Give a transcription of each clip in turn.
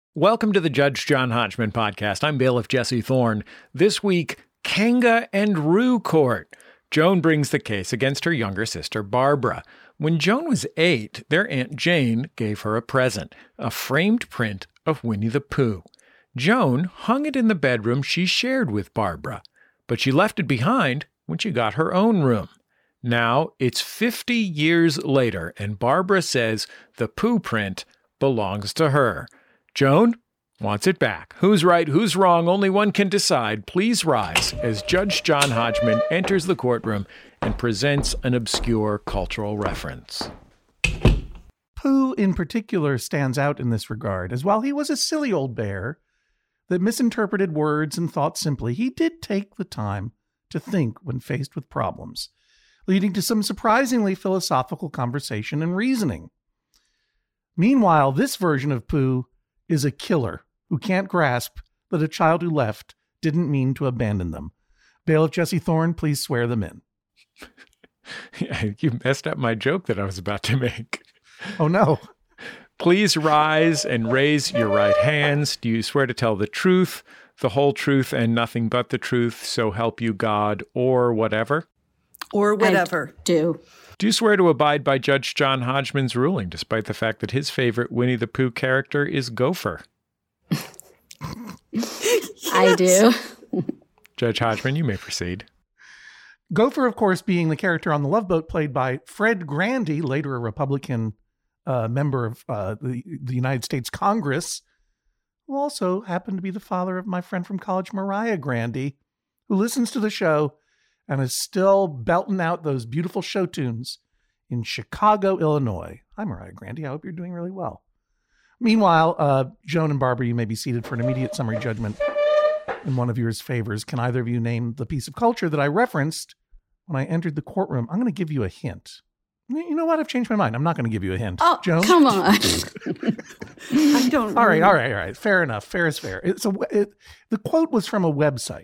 Welcome to the Judge John Hodgman podcast. I'm bailiff Jesse Thorne. This week, Kanga and Roo Court. Joan brings the case against her younger sister, Barbara. When Joan was 8, their Aunt Jane gave her a present, a framed print of Winnie the Pooh. Joan hung it in the bedroom she shared with Barbara, but she left it behind when she got her own room. Now, it's 50 years later, and Barbara says the Pooh print belongs to her. Joan wants it back. Who's right, who's wrong, only one can decide. Please rise as Judge John Hodgman enters the courtroom and presents an obscure cultural reference. Pooh in particular stands out in this regard, as while he was a silly old bear that misinterpreted words and thought simply, he did take the time to think when faced with problems, leading to some surprisingly philosophical conversation and reasoning. Meanwhile, this version of Pooh is a killer who can't grasp that a child who left didn't mean to abandon them. Bailiff Jesse Thorne, please swear them in. You messed up my joke that I was about to make. Oh, no. Please rise and raise your right hands. Do you swear to tell the truth, the whole truth, and nothing but the truth, so help you God, or whatever? Or whatever. I do. Do you swear to abide by Judge John Hodgman's ruling, despite the fact that his favorite Winnie the Pooh character is Gopher? I do. Judge Hodgman, you may proceed. Gopher, of course, being the character on The Love Boat played by Fred Grandy, later a Republican member of the United States Congress, who also happened to be the father of my friend from college, Mariah Grandy, who listens to the show and is still belting out those beautiful show tunes in Chicago, Illinois. Hi, Mariah Grandy. I hope you're doing really well. Meanwhile, Joan and Barbara, you may be seated for an immediate summary judgment in one of yours favors. Can either of you name the piece of culture that I referenced when I entered the courtroom? I'm going to give you a hint. You know what? I've changed my mind. I'm not going to give you a hint. Oh, Joan? Come on. I don't All right. Fair enough. Fair is fair. The quote was from a website.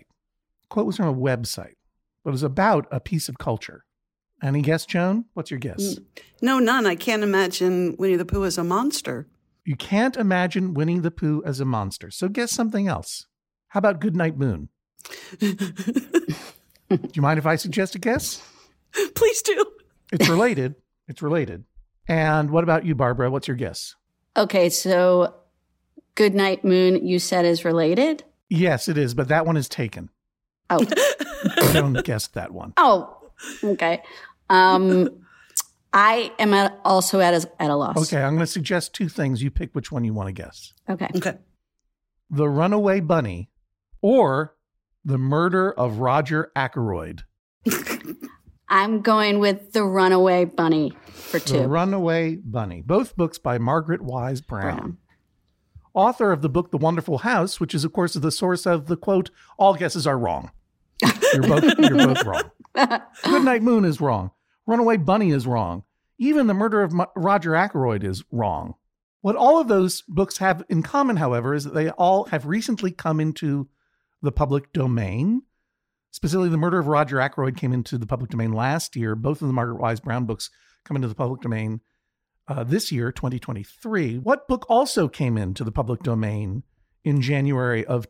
But it's about a piece of culture. Any guess, Joan? What's your guess? No, none. I can't imagine Winnie the Pooh as a monster. You can't imagine Winnie the Pooh as a monster. So guess something else. How about Goodnight Moon? Do you mind if I suggest a guess? Please do. It's related. And what about you, Barbara? What's your guess? Okay, so Goodnight Moon, you said is related? Yes, it is, but that one is taken. Oh. Joan guessed that one. Oh, okay. I am also at a loss. Okay, I'm going to suggest two things. You pick which one you want to guess. Okay. The Runaway Bunny or The Murder of Roger Ackroyd. I'm going with The Runaway Bunny for 2. The Runaway Bunny. Both books by Margaret Wise Brown. Author of the book The Wonderful House, which is, of course, the source of the quote, all guesses are wrong. You're both wrong. Goodnight Moon is wrong. Runaway Bunny is wrong. Even The Murder of Roger Ackroyd is wrong. What all of those books have in common, however, is that they all have recently come into the public domain. Specifically, The Murder of Roger Ackroyd came into the public domain last year. Both of the Margaret Wise Brown books come into the public domain this year, 2023. What book also came into the public domain in January of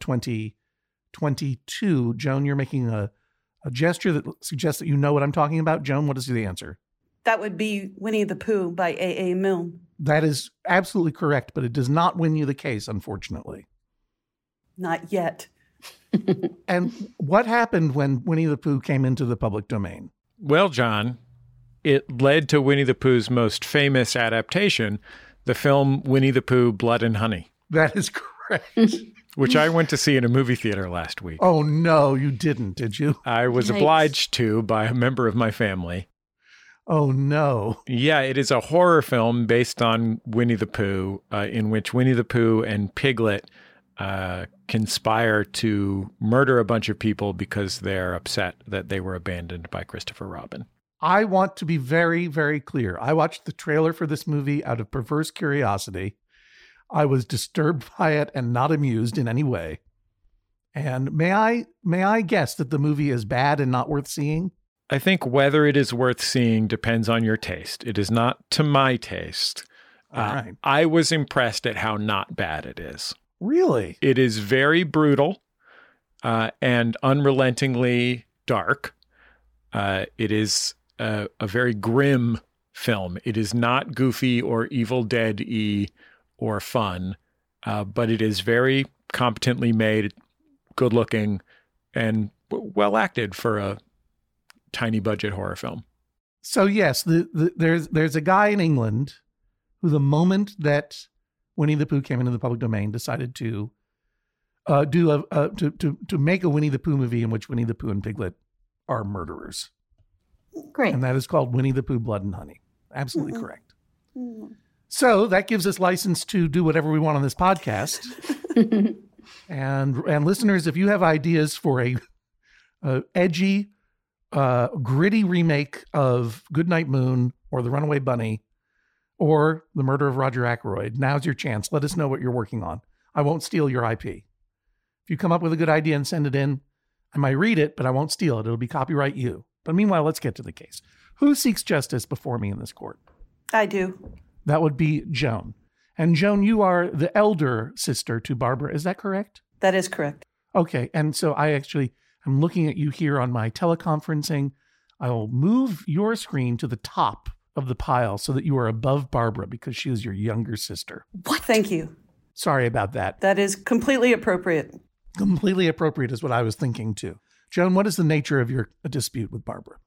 2022? Joan, you're making a gesture that suggests that you know what I'm talking about. Joan, what is the answer? That would be Winnie the Pooh by A.A. Milne. That is absolutely correct, but it does not win you the case, unfortunately. Not yet. And what happened when Winnie the Pooh came into the public domain? Well, John, it led to Winnie the Pooh's most famous adaptation, the film Winnie the Pooh, Blood and Honey. That is correct. Which I went to see in a movie theater last week. Oh, no, you didn't, did you? I was obliged to by a member of my family. Oh, no. Yeah, it is a horror film based on Winnie the Pooh, in which Winnie the Pooh and Piglet conspire to murder a bunch of people because they're upset that they were abandoned by Christopher Robin. I want to be very, very clear. I watched the trailer for this movie out of perverse curiosity. I was disturbed by it and not amused in any way. And may I guess that the movie is bad and not worth seeing? I think whether it is worth seeing depends on your taste. It is not to my taste. All right. I was impressed at how not bad it is. Really? It is very brutal and unrelentingly dark. It is a very grim film. It is not goofy or Evil Dead-y or fun, but it is very competently made, good-looking, and well acted for a tiny budget horror film. So yes, there's a guy in England who, the moment that Winnie the Pooh came into the public domain, decided to make a Winnie the Pooh movie in which Winnie the Pooh and Piglet are murderers. Great. And that is called Winnie the Pooh, Blood and Honey. Absolutely correct. So that gives us license to do whatever we want on this podcast. and listeners, if you have ideas for a edgy, gritty remake of Goodnight Moon or The Runaway Bunny or The Murder of Roger Ackroyd, now's your chance. Let us know what you're working on. I won't steal your IP. If you come up with a good idea and send it in, I might read it, but I won't steal it. It'll be copyright you. But meanwhile, let's get to the case. Who seeks justice before me in this court? I do. That would be Joan. And Joan, you are the elder sister to Barbara. Is that correct? That is correct. Okay. And so I'm looking at you here on my teleconferencing. I will move your screen to the top of the pile so that you are above Barbara because she is your younger sister. What? Thank you. Sorry about that. That is completely appropriate. Completely appropriate is what I was thinking too. Joan, what is the nature of your dispute with Barbara?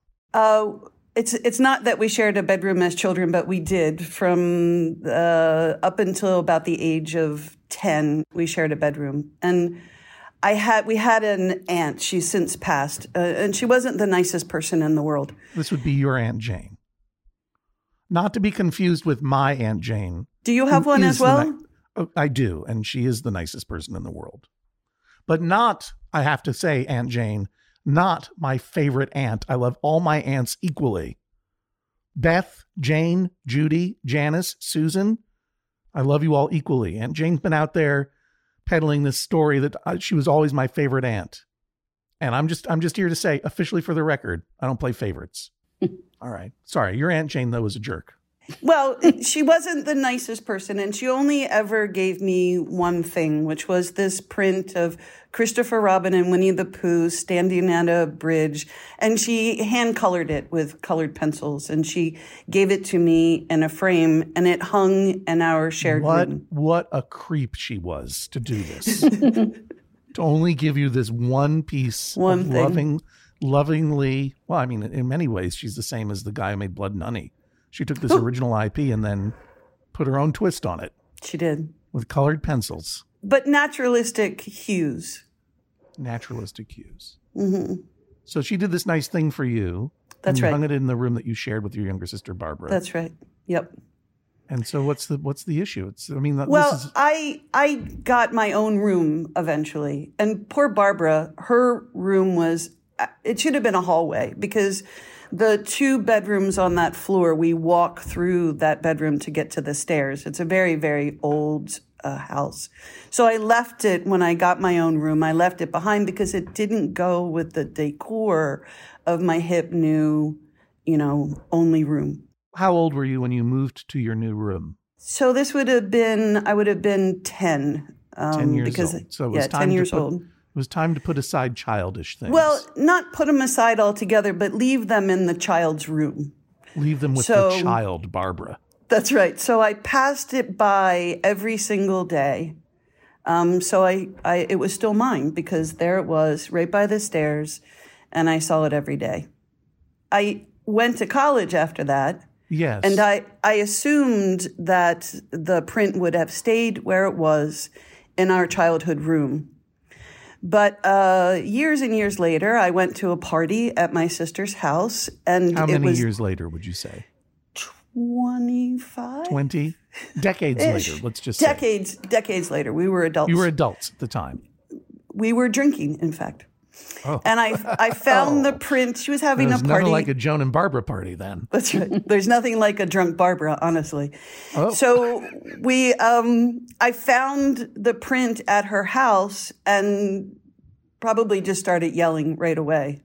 It's not that we shared a bedroom as children, but we did. From up until about the age of 10, we shared a bedroom. And we had an aunt. She's since passed, and she wasn't the nicest person in the world. This would be your Aunt Jane. Not to be confused with my Aunt Jane. Do you have one as well? I do, and she is the nicest person in the world. But not, I have to say, Aunt Jane, not my favorite aunt. I love all my aunts equally. Beth, Jane, Judy, Janice, Susan, I love you all equally. Aunt Jane's been out there peddling this story that she was always my favorite aunt. And I'm just here to say, officially for the record, I don't play favorites. All right. Sorry, your Aunt Jane, though, was a jerk. Well, she wasn't the nicest person, and she only ever gave me one thing, which was this print of Christopher Robin and Winnie the Pooh standing at a bridge, and she hand-colored it with colored pencils, and she gave it to me in a frame, and it hung in our shared room. What a creep she was to do this. To only give you this one piece of lovingly, well, I mean, in many ways, she's the same as the guy who made Blood and Honey. She took this original IP and then put her own twist on it. She did. With colored pencils. But naturalistic hues. Naturalistic hues. Mm-hmm. So she did this nice thing for you. That's and right. Hung it in the room that you shared with your younger sister, Barbara. That's right. Yep. And so what's the issue? I got my own room eventually. And poor Barbara, her room it should have been a hallway because the 2 bedrooms on that floor, we walk through that bedroom to get to the stairs. It's a very, very old house. So I left it when I got my own room. I left it behind because it didn't go with the decor of my hip new, only room. How old were you when you moved to your new room? So I would have been 10. 10 years old. So it was 10 years old. It was time to put aside childish things. Well, not put them aside altogether, but leave them in the child's room. Leave them with the child, Barbara. That's right. So I passed it by every single day. It was still mine because there it was, right by the stairs, and I saw it every day. I went to college after that. Yes. And I assumed that the print would have stayed where it was in our childhood room. But years and years later, I went to a party at my sister's house. And how many years later would you say? 25? 20? Decades later, let's just say. Decades later. We were adults. You were adults at the time. We were drinking, in fact. Oh. And I found the print. She was having a party. There's nothing like a Joan and Barbara party then. That's right. There's nothing like a drunk Barbara, honestly. Oh. So I found the print at her house and probably just started yelling right away.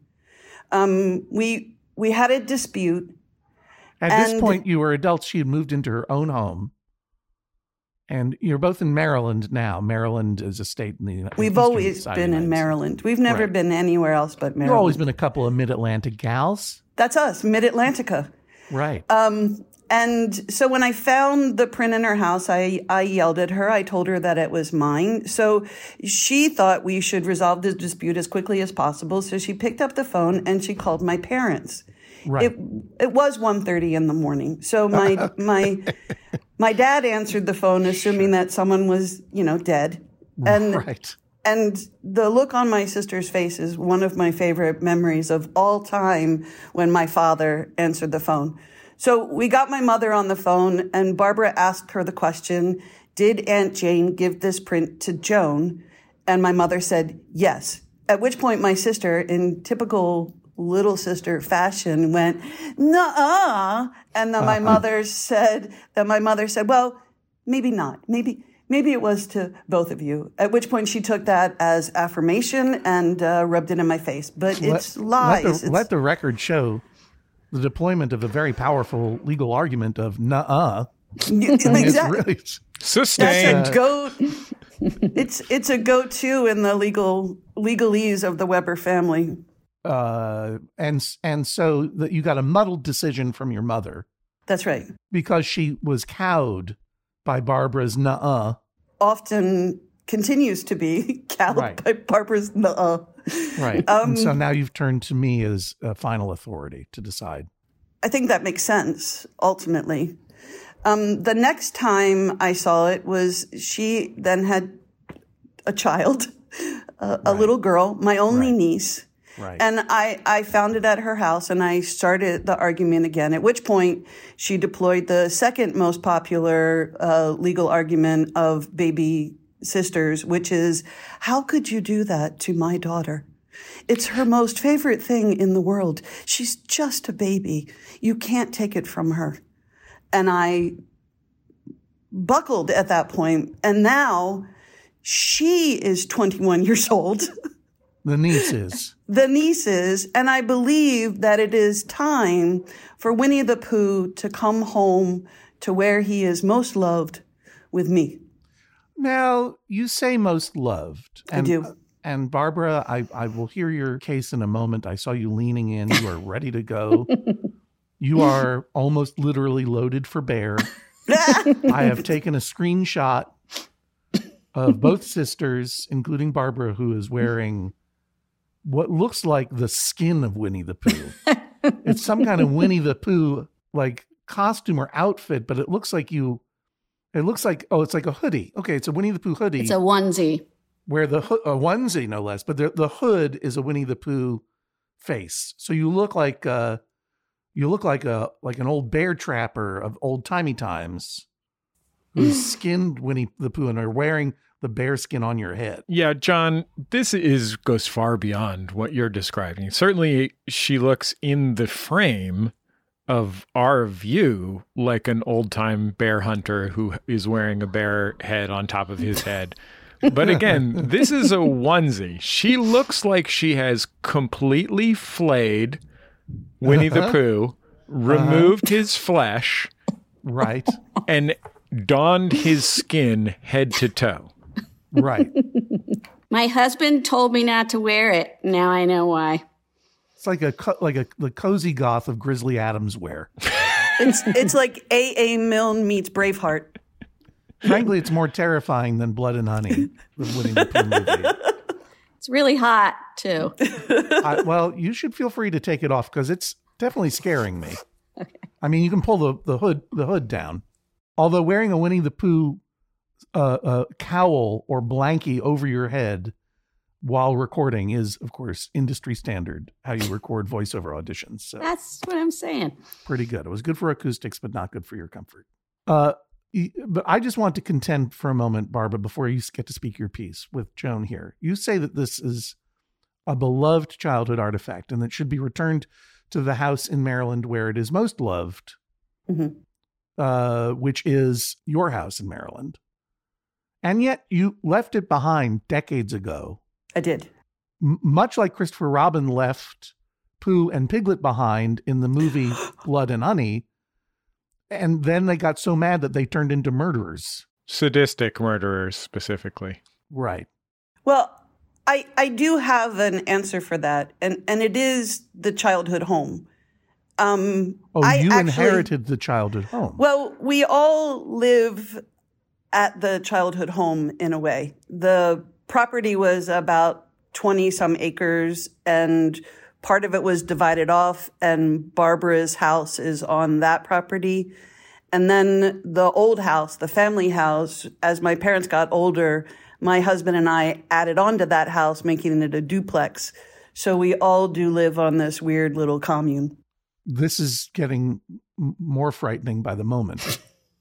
We had a dispute. At this point, you were adults. She had moved into her own home. And you're both in Maryland now. Maryland is a state in the United States. We've always been in Maryland. We've never been anywhere else but Maryland. You've always been a couple of Mid-Atlantic gals. That's us, Mid-Atlantica. Right. And so when I found the print in her house, I yelled at her. I told her that it was mine. So she thought we should resolve this dispute as quickly as possible. So she picked up the phone and she called my parents. Right. It was 1:30 in the morning. So my dad answered the phone, assuming that someone was, dead. And the look on my sister's face is one of my favorite memories of all time when my father answered the phone. So we got my mother on the phone, and Barbara asked her the question, did Aunt Jane give this print to Joan? And my mother said yes. At which point my sister, in typical little sister fashion, went, nuh-uh. And then my mother said, well, maybe not. Maybe it was to both of you. At which point she took that as affirmation and rubbed it in my face. But it's lies. Let the record show the deployment of a very powerful legal argument of nuh-uh. Exactly. Sustained. That's a goat. It's a go-to in the legalese of the Weber family. And so that you got a muddled decision from your mother. That's right. Because she was cowed by Barbara's nuh-uh. Often continues to be cowed by Barbara's nuh-uh. Right. And so now you've turned to me as a final authority to decide. I think that makes sense, ultimately. The next time I saw it was she then had a child, a little girl, my only niece. Right. And I found it at her house, and I started the argument again, at which point she deployed the second most popular legal argument of baby sisters, which is, how could you do that to my daughter? It's her most favorite thing in the world. She's just a baby. You can't take it from her. And I buckled at that point, and now she is 21 years old. The niece is. The niece is, and I believe that it is time for Winnie the Pooh to come home to where he is most loved, with me. Now, you say most loved. I do. And Barbara, I will hear your case in a moment. I saw you leaning in. You are ready to go. You are almost literally loaded for bear. I have taken a screenshot of both sisters, including Barbara, who is wearing what looks like the skin of Winnie the Pooh. It's some kind of Winnie the Pooh like costume or outfit, but it looks like it's like a hoodie. Okay, it's a Winnie the Pooh hoodie. It's a onesie. Where a onesie, no less, but the hood is a Winnie the Pooh face. So you look like an old bear trapper of old timey times who's skinned Winnie the Pooh and are wearing the bear skin on your head. Yeah, John, this goes far beyond what you're describing. Certainly, she looks in the frame of our view like an old-time bear hunter who is wearing a bear head on top of his head. But again, this is a onesie. She looks like she has completely flayed Winnie the Pooh, removed his flesh, right, and donned his skin head to toe. Right. My husband told me not to wear it. Now I know why. It's like the cozy goth of Grizzly Adams wear. It's like A.A. Milne meets Braveheart. Frankly, it's more terrifying than Blood and Honey, the Winnie the Pooh movie. It's really hot, too. Well, you should feel free to take it off because it's definitely scaring me. Okay. I mean, you can pull the hood down. Although wearing a Winnie the Pooh cowl or blankie over your head while recording is, of course, industry standard, how you record voiceover auditions. So that's what I'm saying. Pretty good. It was good for acoustics, but not good for your comfort. But I just want to contend for a moment, Barbara, before you get to speak your piece with Joan here. You say that this is a beloved childhood artifact and that should be returned to the house in Maryland where it is most loved, which is your house in Maryland. And yet you left it behind decades ago. I did. Much like Christopher Robin left Pooh and Piglet behind in the movie Blood and Honey. And then they got so mad that they turned into murderers. Sadistic murderers specifically. Right. Well, I do have an answer for that, and it is the childhood home. You inherited the childhood home. Well, we all live at the childhood home in a way. The property was about 20 some acres, and part of it was divided off, and Barbara's house is on that property. And then the old house, the family house, as my parents got older, my husband and I added on to that house, making it a duplex. So we all do live on this weird little commune. This is getting more frightening by the moment.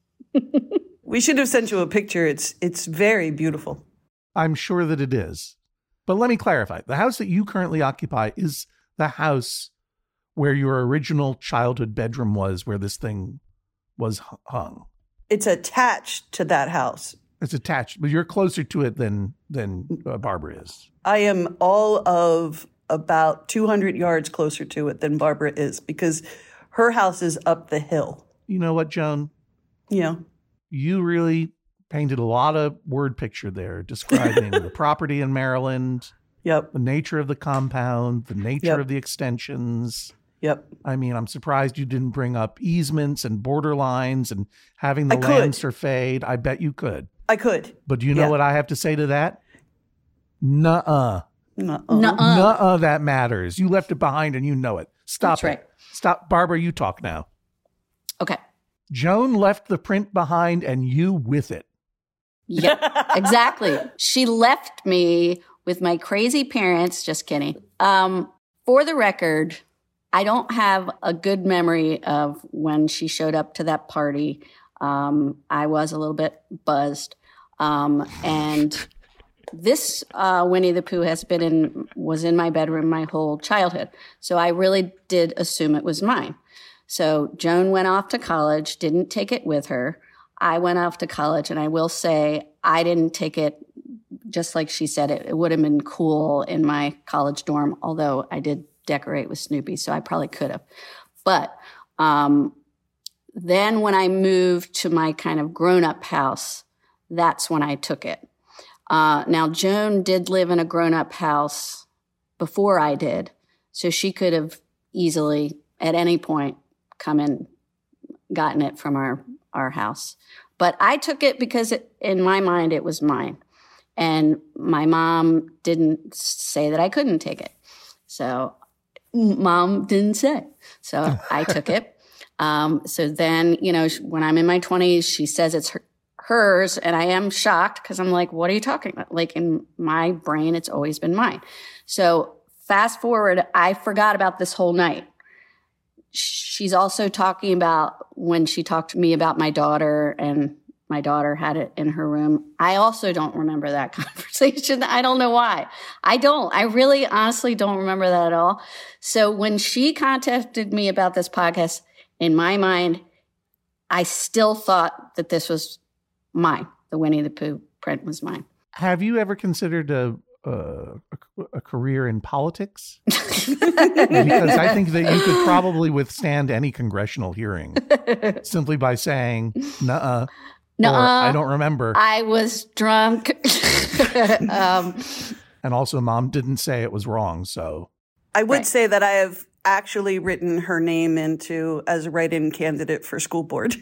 We should have sent you a picture. It's very beautiful. I'm sure that it is. But let me clarify. The house that you currently occupy is the house where your original childhood bedroom was, where this thing was hung. It's attached to that house. It's attached, but you're closer to it than Barbara is. I am all of about 200 yards closer to it than Barbara is, because her house is up the hill. You know what, Joan? Yeah. You really painted a lot of word picture there, describing the property in Maryland, Yep. the nature of the compound, the nature Yep. of the extensions. Yep. I mean, I'm surprised you didn't bring up easements and border lines and having the I could. land surveyed. I bet you could. I could. But do you know Yeah. what I have to say to that? Nuh-uh. Nuh-uh. Nuh-uh, that matters. You left it behind and you know it. Stop That's it. right. Stop. Barbara, you talk now. Okay. Joan left the print behind and you with it. Yep, exactly. She left me with my crazy parents. Just kidding. For the record, I don't have a good memory of when she showed up to that party. I was a little bit buzzed. And this Winnie the Pooh was in my bedroom my whole childhood. So I really did assume it was mine. So Joan went off to college, didn't take it with her. I went off to college, and I will say I didn't take it, just like she said, it would have been cool in my college dorm, although I did decorate with Snoopy, so I probably could have. But then when I moved to my kind of grown-up house, that's when I took it. Now, Joan did live in a grown-up house before I did, so she could have easily, at any point, come and gotten it from our house. But I took it because in my mind, it was mine. And my mom didn't say that I couldn't take it. So mom didn't say. So I took it. So then, when I'm in my 20s, she says it's hers. And I am shocked because I'm like, what are you talking about? Like, in my brain, it's always been mine. So fast forward, I forgot about this whole night. She's also talking about when she talked to me about my daughter, and my daughter had it in her room. I also don't remember that conversation. I don't know why. I really honestly don't remember that at all. So when she contacted me about this podcast, in my mind, I still thought that this was mine. The Winnie the Pooh print was mine. Have you ever considered a career in politics? Because I think that you could probably withstand any congressional hearing simply by saying, nuh-uh, or I don't remember. I was drunk. And also, mom didn't say it was wrong, so. I would Right. say that I have actually written her name into as a write-in candidate for school board.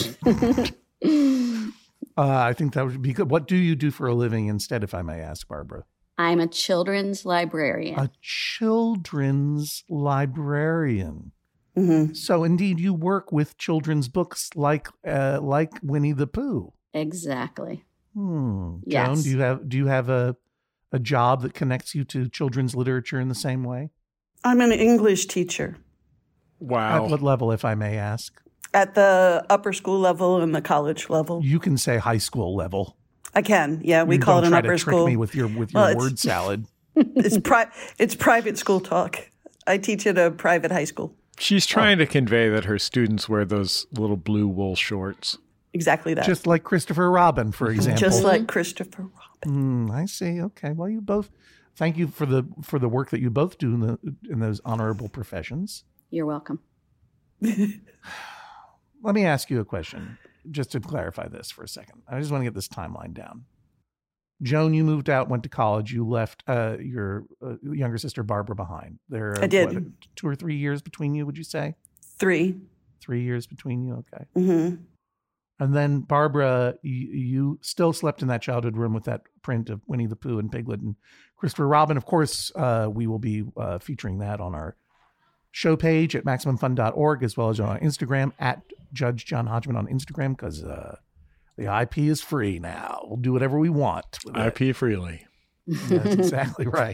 I think that would be good. What do you do for a living instead, if I may ask, Barbara? I'm a children's librarian. A children's librarian. Mm-hmm. So indeed, you work with children's books like Winnie the Pooh. Exactly. Joan, Yes. do you have a job that connects you to children's literature in the same way? I'm an English teacher Wow. At what level, if I may ask? at the upper school level and the college level. You can say high school level. I can. Yeah, we You call it don't an try upper to trick school. me with your Well, it's- word salad. It's private school talk. I teach at a private high school. She's trying to convey that her students wear those little blue wool shorts. Exactly that. Just like Christopher Robin, for example. Just like Christopher Robin. I see. Okay. Well, you both. Thank you for the work that you both do in those honorable professions. You're welcome. Let me ask you a question. just to clarify this for a second. I just want to get this timeline down. Joan, you moved out, went to college. You left your younger sister, Barbara, behind. There are, I did. 2 or 3 years between you, would you say? 3. 3 years between you? Okay. Mm-hmm. And then, Barbara, you still slept in that childhood room with that print of Winnie the Pooh and Piglet and Christopher Robin. Of course, we will be featuring that on our show page at MaximumFun.org, as well as on our Instagram, at Judge John Hodgman on Instagram, because the IP is free now. We'll do whatever we want with it. IP freely. That's exactly right.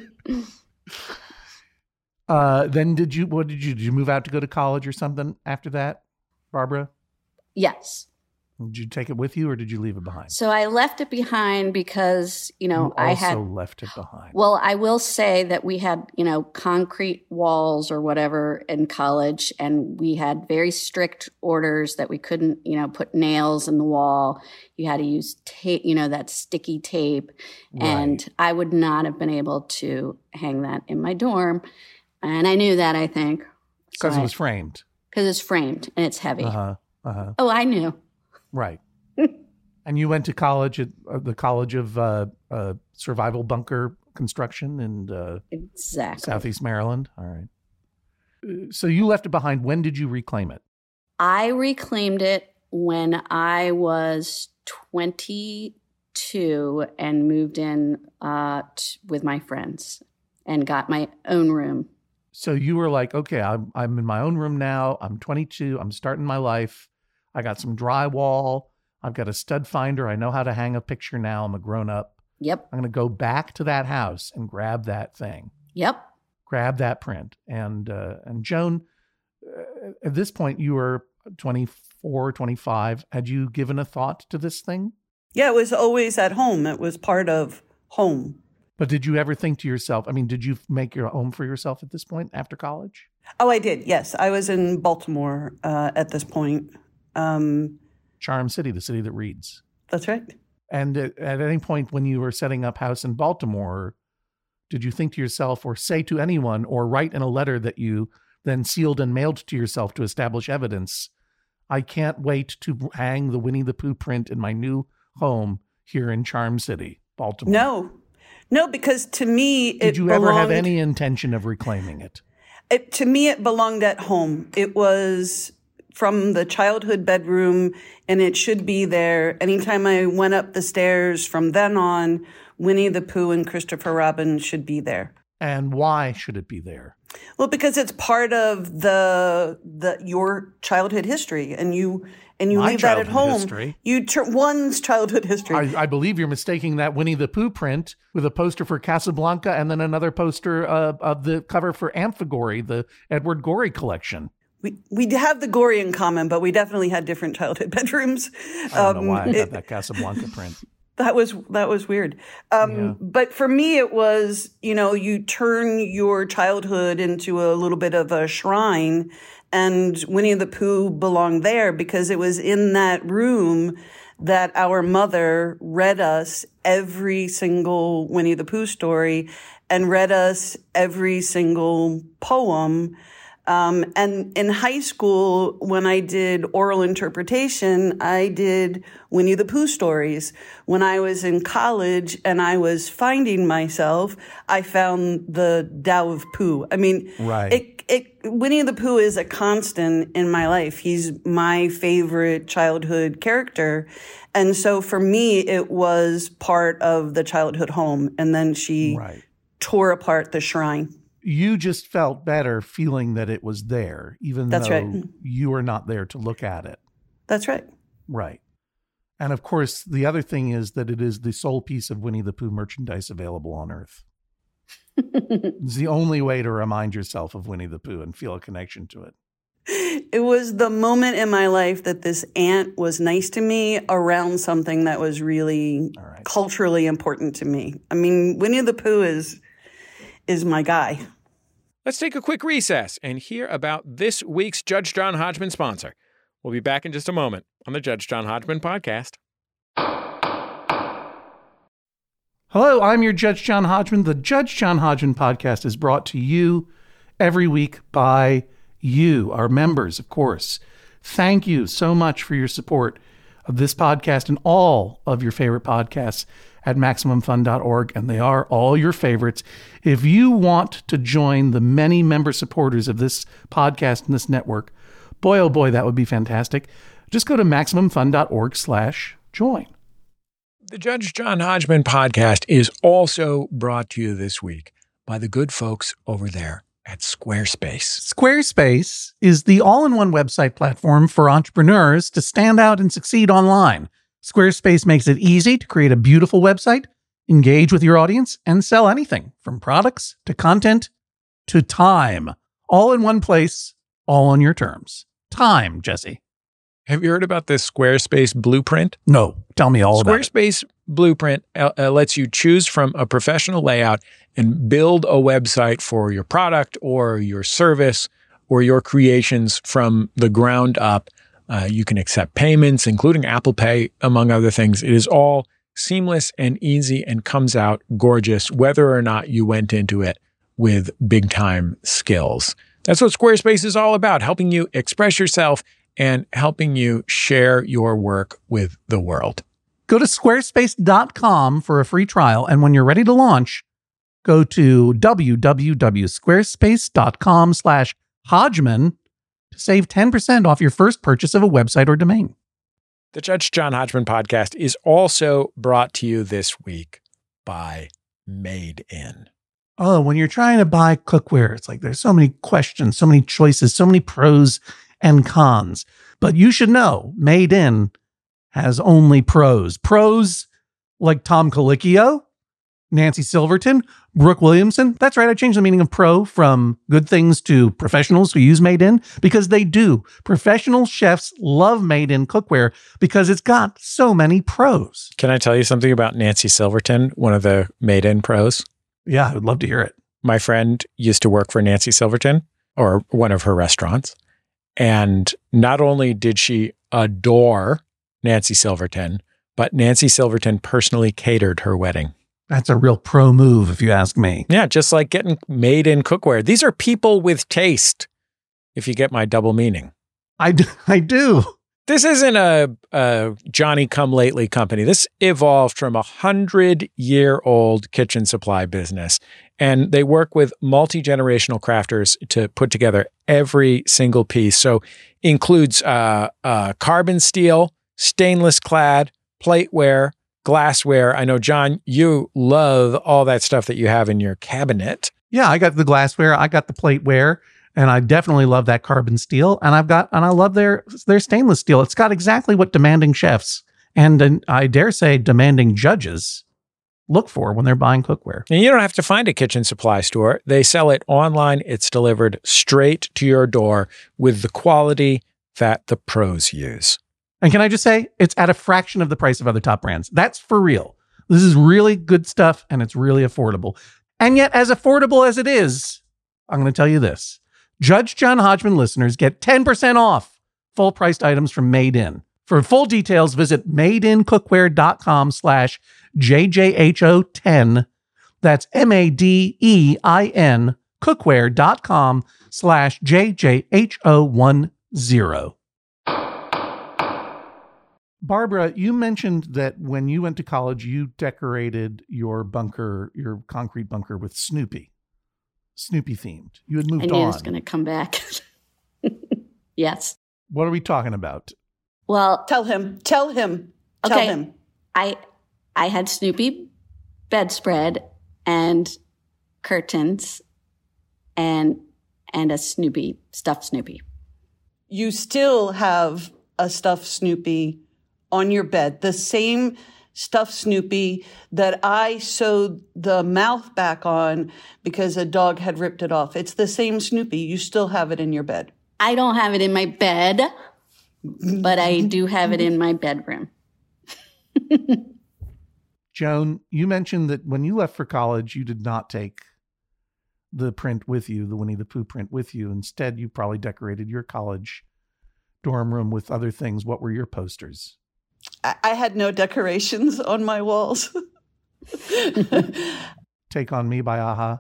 Then did you move out to go to college or something after that, Barbara? Yes. Did you take it with you or did you leave it behind? So I left it behind because, I also left it behind. Well, I will say that we had, concrete walls or whatever in college, and we had very strict orders that we couldn't, put nails in the wall. You had to use tape, that sticky tape. Right. And I would not have been able to hang that in my dorm. And I knew that, I think. Because it was framed. Because it's framed and it's heavy. Uh-huh. Oh, I knew. Right. And you went to college at the College of Survival Bunker Construction in exactly. Southeast Maryland. All right. So you left it behind. When did you reclaim it? I reclaimed it when I was 22 and moved in with my friends and got my own room. So you were like, okay, I'm in my own room now. I'm 22. I'm starting my life. I got some drywall. I've got a stud finder. I know how to hang a picture now. I'm a grown up. Yep. I'm going to go back to that house and grab that thing. Yep. Grab that print. And Joan, at this point, you were 24, 25. Had you given a thought to this thing? Yeah, it was always at home. It was part of home. But did you ever think to yourself, did you make your home for yourself at this point after college? Oh, I did. Yes. I was in Baltimore at this point. Charm City, the city that reads. That's right. And at any point when you were setting up house in Baltimore, did you think to yourself or say to anyone or write in a letter that you then sealed and mailed to yourself to establish evidence, I can't wait to hang the Winnie the Pooh print in my new home here in Charm City, Baltimore? No, because to me, did you ever have any intention of reclaiming it? To me, it belonged at home. It was from the childhood bedroom, and it should be there. Anytime I went up the stairs from then on, Winnie the Pooh and Christopher Robin should be there. And why should it be there? Well, because it's part of your childhood history, and you leave that at home. History. One's childhood history. I believe you're mistaking that Winnie the Pooh print with a poster for Casablanca and then another poster of the cover for Amphigory, the Edward Gorey collection. We have the Gorey in common, but we definitely had different childhood bedrooms. I don't know why I got that Casablanca print. That was weird. Yeah. But for me, it was, you turn your childhood into a little bit of a shrine, and Winnie the Pooh belonged there because it was in that room that our mother read us every single Winnie the Pooh story and read us every single poem. And in high school, when I did oral interpretation, I did Winnie the Pooh stories. When I was in college and I was finding myself, I found the Tao of Pooh. Right. Winnie the Pooh is a constant in my life. He's my favorite childhood character. And so for me, it was part of the childhood home. And then she tore apart the shrine. You just felt better feeling that it was there, even though you were not there to look at it. That's right. Right. And of course, the other thing is that it is the sole piece of Winnie the Pooh merchandise available on Earth. It's the only way to remind yourself of Winnie the Pooh and feel a connection to it. It was the moment in my life that this aunt was nice to me around something that was really culturally important to me. Winnie the Pooh is my guy. Let's take a quick recess and hear about this week's Judge John Hodgman sponsor. We'll be back in just a moment on the Judge John Hodgman podcast. Hello, I'm your Judge John Hodgman. The Judge John Hodgman podcast is brought to you every week by you, our members, of course. Thank you so much for your support of this podcast and all of your favorite podcasts at MaximumFun.org, and they are all your favorites. If you want to join the many member supporters of this podcast and this network, boy, oh boy, that would be fantastic. Just go to MaximumFun.org/join. The Judge John Hodgman podcast is also brought to you this week by the good folks over there at Squarespace. Squarespace is the all-in-one website platform for entrepreneurs to stand out and succeed online. Squarespace makes it easy to create a beautiful website, engage with your audience, and sell anything from products to content to time. All in one place, all on your terms. Time, Jesse. Have you heard about this Squarespace blueprint? No, tell me all about it. Squarespace blueprint lets you choose from a professional layout and build a website for your product or your service or your creations from the ground up. You can accept payments, including Apple Pay, among other things. It is all seamless and easy and comes out gorgeous, whether or not you went into it with big time skills. That's what Squarespace is all about, helping you express yourself and helping you share your work with the world. Go to squarespace.com for a free trial, and when you're ready to launch, go to www.squarespace.com/Hodgman to save 10% off your first purchase of a website or domain. The Judge John Hodgman podcast is also brought to you this week by Made In. Oh, when you're trying to buy cookware, it's like there's so many questions, so many choices, so many pros and cons. But you should know, Made In has only pros. Pros like Tom Colicchio, Nancy Silverton, Brooke Williamson. That's right, I changed the meaning of pro from good things to professionals who use Made In, because they do. Professional chefs love Made In cookware because it's got so many pros. Can I tell you something about Nancy Silverton, one of the Made In pros? Yeah, I would love to hear it. My friend used to work for Nancy Silverton, or one of her restaurants. And not only did she adore Nancy Silverton, but Nancy Silverton personally catered her wedding. That's a real pro move, if you ask me. Yeah, just like getting Made In cookware. These are people with taste, if you get my double meaning. I do. This isn't a Johnny-come-lately company. This evolved from a 100-year-old kitchen supply business. And they work with multi-generational crafters to put together every single piece. So includes carbon steel, stainless clad, plateware, glassware. I know, John, you love all that stuff that you have in your cabinet. Yeah, I got the glassware, I got the plateware, and I definitely love that carbon steel. And I love their stainless steel. It's got exactly what demanding chefs and I dare say demanding judges look for when they're buying cookware. And you don't have to find a kitchen supply store. They sell it online. It's delivered straight to your door with the quality that the pros use. And can I just say, it's at a fraction of the price of other top brands. That's for real. This is really good stuff, and it's really affordable. And yet, as affordable as it is, I'm going to tell you this. Judge John Hodgman listeners get 10% off full-priced items from Made In. For full details, visit madeincookware.com/JJHO10. That's MADEIN cookware.com/JJHO10. Barbara, you mentioned that when you went to college, you decorated your bunker, your concrete bunker, with Snoopy themed. You had moved on. I knew it was going to come back. Yes. What are we talking about? Well, Tell him. I had Snoopy bedspread and curtains and a Snoopy, stuffed Snoopy. You still have a stuffed Snoopy on your bed, the same stuffed Snoopy that I sewed the mouth back on because a dog had ripped it off. It's the same Snoopy. You still have it in your bed. I don't have it in my bed, but I do have it in my bedroom. Joan, you mentioned that when you left for college, you did not take the print with you, the Winnie the Pooh print with you. Instead, you probably decorated your college dorm room with other things. What were your posters? I had no decorations on my walls. Take on Me by a-ha.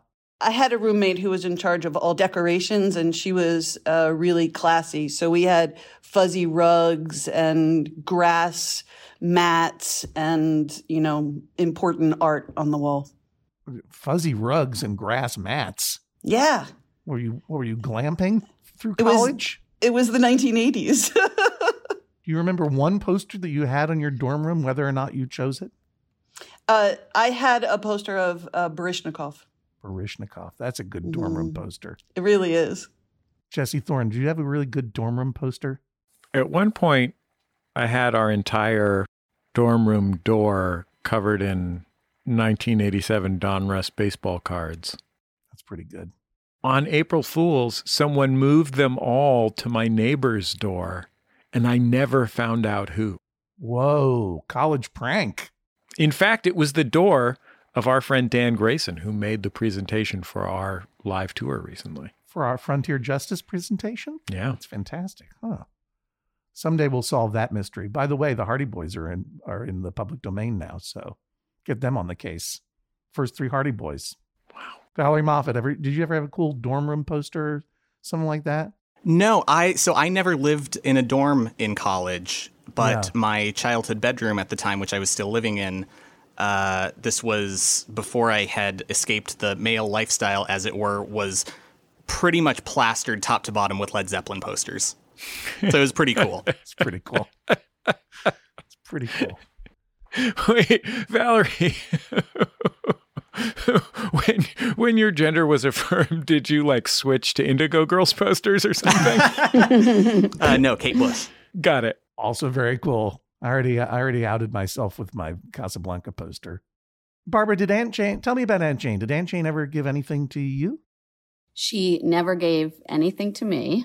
I had a roommate who was in charge of all decorations, and she was really classy. So we had fuzzy rugs and grass mats and, important art on the wall. Fuzzy rugs and grass mats. Yeah. What were you glamping through college? It was the 1980s. Do you remember one poster that you had on your dorm room, whether or not you chose it? I had a poster of Baryshnikov. Baryshnikov. That's a good dorm room poster. It really is. Jesse Thorne, do you have a really good dorm room poster? At one point, I had our entire dorm room door covered in 1987 Donruss baseball cards. That's pretty good. On April Fools, someone moved them all to my neighbor's door, and I never found out who. Whoa, college prank. In fact, it was the door of our friend Dan Grayson, who made the presentation for our live tour recently. For our Frontier Justice presentation? Yeah. That's fantastic. Huh. Someday we'll solve that mystery. By the way, the Hardy Boys are in the public domain now, so get them on the case. First 3 Hardy Boys. Wow. Valerie Moffat, did you ever have a cool dorm room poster, something like that? No, I never lived in a dorm in college, but my childhood bedroom at the time, which I was still living in, this was before I had escaped the male lifestyle, as it were, was pretty much plastered top to bottom with Led Zeppelin posters. So it was pretty cool. It's pretty cool. It's pretty cool. Wait, Valerie, when your gender was affirmed, did you switch to Indigo Girls posters or something? No, Kate Bush. Got it. Also very cool. I already outed myself with my Casablanca poster. Barbara, tell me about Aunt Jane. Did Aunt Jane ever give anything to you? She never gave anything to me.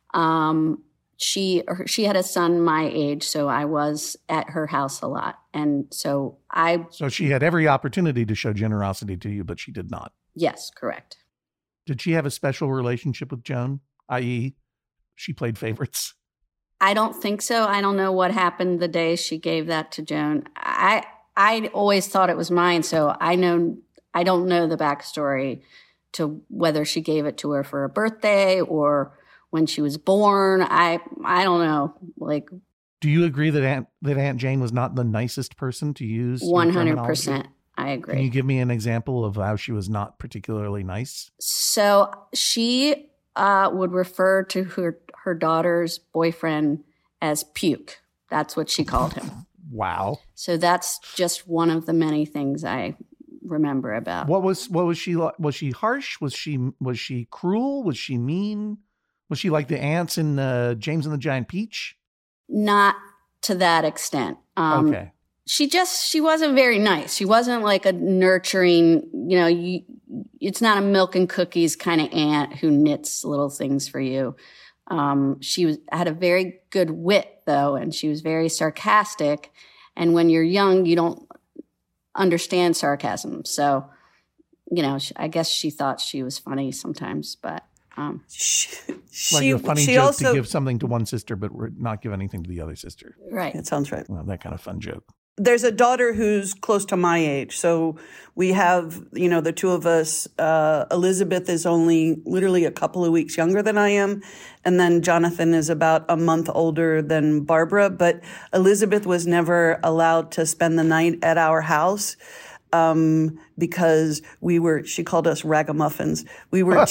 She had a son my age, so I was at her house a lot. And so she had every opportunity to show generosity to you, but she did not. Yes, correct. Did she have a special relationship with Joan, i.e. she played favorites? I don't think so. I don't know what happened the day she gave that to Joan. I always thought it was mine, so I don't know the backstory to whether she gave it to her for a birthday or when she was born. I don't know. Do you agree that Aunt Jane was not the nicest person to use? 100%. I agree. Can you give me an example of how she was not particularly nice? So she would refer to her daughter's boyfriend as Puke. That's what she called him. Wow. So that's just one of the many things I remember about. What was she like? Was she harsh? Was she cruel? Was she mean? Was she like the ants in James and the Giant Peach? Not to that extent. Okay. She wasn't very nice. She wasn't like a nurturing, it's not a milk and cookies kind of aunt who knits little things for you. She had a very good wit though, and she was very sarcastic. And when you're young, you don't understand sarcasm. So, I guess she thought she was funny sometimes, but like a funny joke also, to give something to one sister, but not give anything to the other sister. Right. That sounds right. Well, that kind of fun joke. There's a daughter who's close to my age. So we have, the two of us. Elizabeth is only literally a couple of weeks younger than I am. And then Jonathan is about a month older than Barbara. But Elizabeth was never allowed to spend the night at our house. Because she called us ragamuffins. We were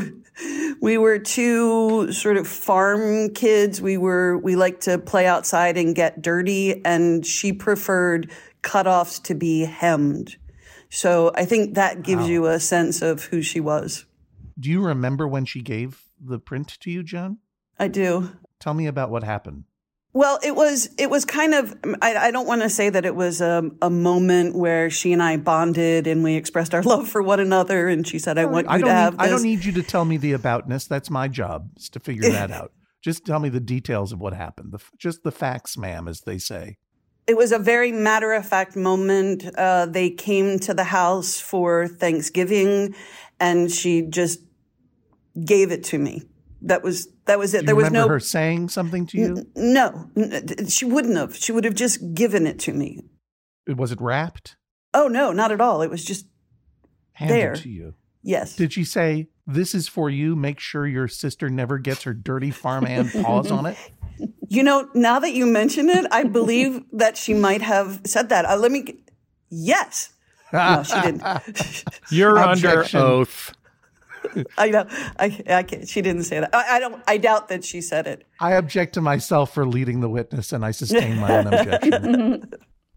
two sort of farm kids. We liked to play outside and get dirty, and she preferred cutoffs to be hemmed. So I think that gives you a sense of who she was. Do you remember when she gave the print to you, Joan? I do. Tell me about what happened. Well, it was kind of, I don't want to say that it was a moment where she and I bonded and we expressed our love for one another. And she said, I want you to have this. I don't need you to tell me the aboutness. That's my job, is to figure that out. Just tell me the details of what happened. Just the facts, ma'am, as they say. It was a very matter-of-fact moment. They came to the house for Thanksgiving and she just gave it to me. That was it. Do you remember her saying something to you? No, she wouldn't have. She would have just given it to me. Was it wrapped? Oh, no, not at all. It was just handed there. To you. Yes. Did she say, "This is for you. Make sure your sister never gets her dirty farmhand paws on it"? You know, now that you mention it, I believe that she might have said that. Yes. No, she didn't. You're under Objection. oath. I know. I can't. She didn't say that. I doubt that she said it. I object to myself for leading the witness, and I sustain my own objection.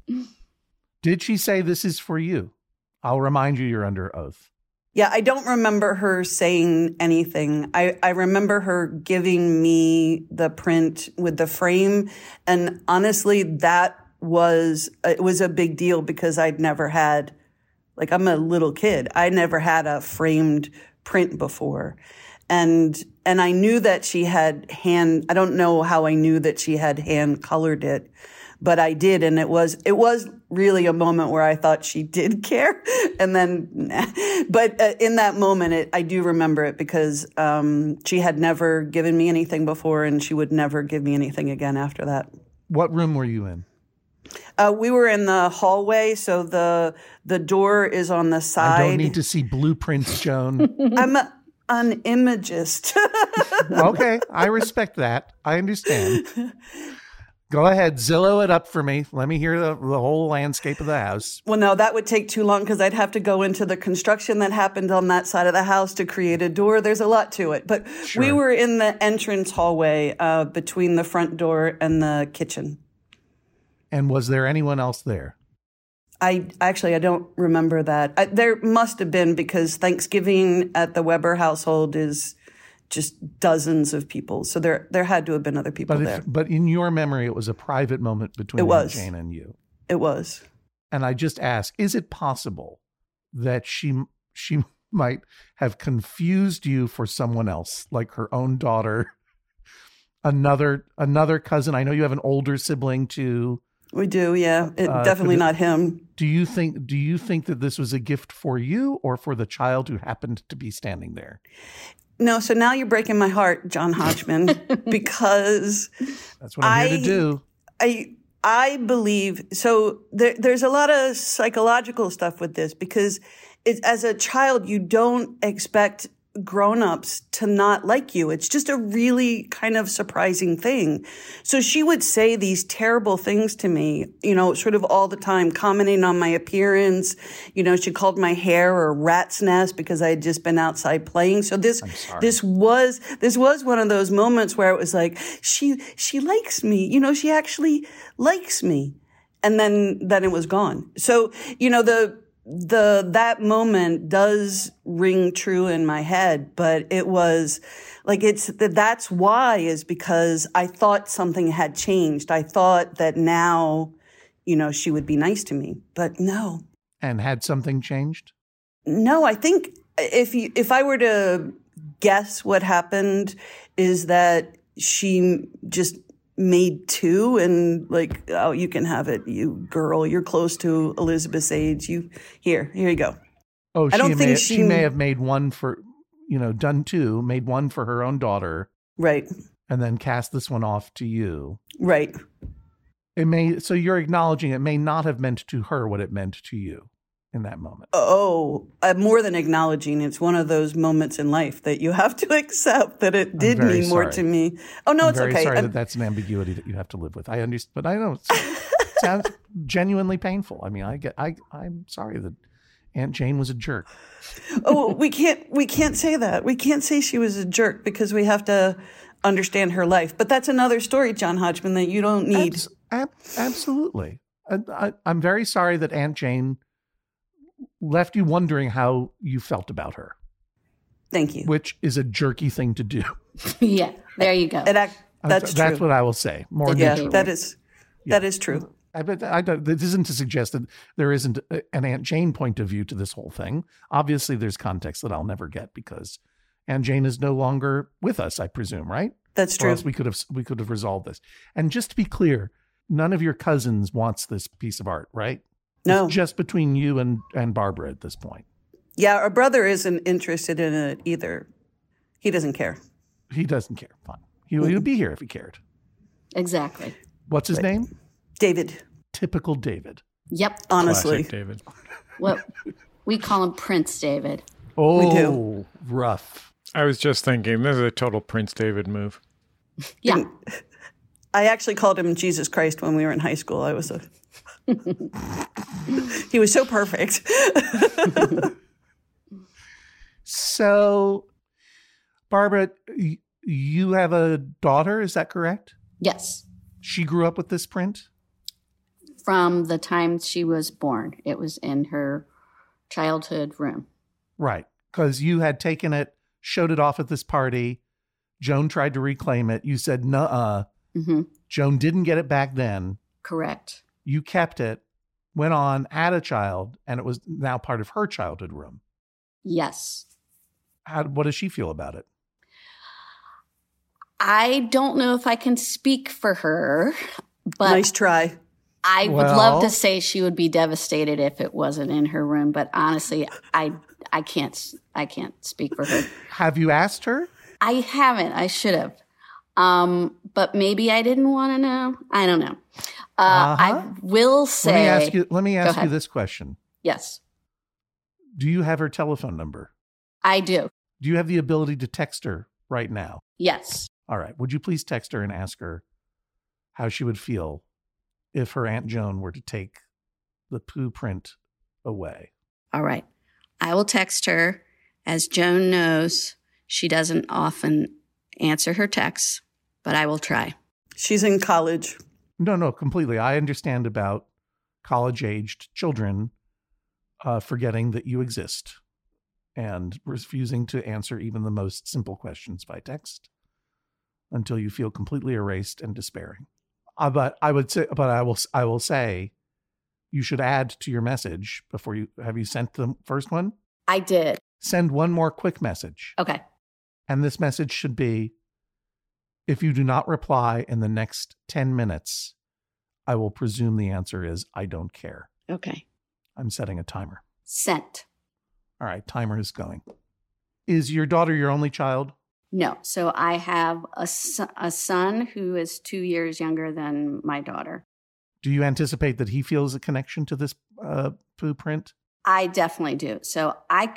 Did she say, "This is for you"? I'll remind you, you're under oath. Yeah, I don't remember her saying anything. I remember her giving me the print with the frame. And honestly, it was a big deal because I'd never had, like, I'm a little kid. I never had a framed print before. And I knew that she had I don't know how I knew that she had hand colored it, but I did. And it was really a moment where I thought she did care. And then, but in that moment, I do remember it because she had never given me anything before and she would never give me anything again after that. What room were you in? We were in the hallway, so the door is on the side. I don't need to see blueprints, Joan. I'm an imagist. Okay, I respect that. I understand. Go ahead, Zillow it up for me. Let me hear the whole landscape of the house. Well, no, that would take too long because I'd have to go into the construction that happened on that side of the house to create a door. There's a lot to it. But Sure. We were in the entrance hallway between the front door and the kitchen. And was there anyone else there? I don't remember that. There must have been because Thanksgiving at the Weber household is just dozens of people. So there had to have been other people there. But in your memory, it was a private moment between Aunt Jane and you. It was. And I just ask, is it possible that she might have confused you for someone else, like her own daughter, another cousin? I know you have an older sibling too. We do, yeah. Definitely not him. Do you think that this was a gift for you or for the child who happened to be standing there? No, so now you're breaking my heart, John Hodgman, because that's what I'm here to do. I believe, so there's a lot of psychological stuff with this because as a child, you don't expect grown-ups to not like you. It's just a really kind of surprising thing. So she would say these terrible things to me, sort of all the time, commenting on my appearance. She called my hair a rat's nest because I had just been outside playing. So this was one of those moments where it was like, she likes me, she actually likes me. And then it was gone. So, that moment does ring true in my head, but it was like, that's why is because I thought something had changed. I thought that now, she would be nice to me, but no. And had something changed? No, I think if I were to guess what happened is that she just made two and like, oh, you can have it, you girl, you're close to Elizabeth's age. Here you go. Oh, she may have made one for, done two, made one for her own daughter. Right. And then cast this one off to you. Right. So you're acknowledging it may not have meant to her what it meant to you in that moment. Oh, more than acknowledging. It's one of those moments in life that you have to accept that it did mean more to me. Oh, no, it's okay. I'm very sorry that's an ambiguity that you have to live with. I understand, but I know it sounds genuinely painful. I mean, I'm sorry that Aunt Jane was a jerk. Oh, we can't say that. We can't say she was a jerk because we have to understand her life. But that's another story, John Hodgman, that you don't need. Absolutely. I'm very sorry that Aunt Jane left you wondering how you felt about her. Thank you. Which is a jerky thing to do. Yeah, there you go. That's true. That's what I will say. That is true. This isn't to suggest that there isn't an Aunt Jane point of view to this whole thing. Obviously, there's context that I'll never get because Aunt Jane is no longer with us, I presume, right? That's true. Or else we could have resolved this. And just to be clear, none of your cousins wants this piece of art, right? No. It's just between you and Barbara at this point. Yeah, our brother isn't interested in it either. He doesn't care. He doesn't care. Fine. He would be here if he cared. Exactly. What's his name? David. Typical David. Yep. Honestly. Classic David. Well, we call him Prince David. Oh, We do. rough. I was just thinking, this is a total Prince David move. Yeah. I actually called him Jesus Christ when we were in high school. He was so perfect. So, Barbara, you have a daughter, is that correct? Yes. She grew up with this print? From the time she was born, it was in her childhood room. Right. Because you had taken it, showed it off at this party. Joan tried to reclaim it. You said, nuh-uh. Mm-hmm. Joan didn't get it back then. Correct. You kept it, went on, had a child, and it was now part of her childhood room. Yes. What does she feel about it? I don't know if I can speak for her, but Nice try. I would Well- love to say she would be devastated if it wasn't in her room, but honestly, I can't speak for her. Have you asked her? I haven't. I should have. But maybe I didn't want to know. I don't know. I will say. Let me Go ask you ahead. this question. Yes, Do you have her telephone number? I do. Do you have the ability to text her right now? Yes. All right. Would you please text her and ask her how she would feel if her Aunt Joan were to take the Pooh print away? All right. I will text her. As Joan knows, she doesn't often answer her texts, but I will try. She's in college. No, completely. I understand about college-aged children forgetting that you exist and refusing to answer even the most simple questions by text until you feel completely erased and despairing. But I will say, you should add to your message before you have you sent the first one? I did. Send one more quick message. Okay. And this message should be, if you do not reply in the next 10 minutes, I will presume the answer is, I don't care. Okay. I'm setting a timer. Sent. All right, timer is going. Is your daughter your only child? No. So I have a son who is 2 years younger than my daughter. Do you anticipate that he feels a connection to this Pooh print? I definitely do. So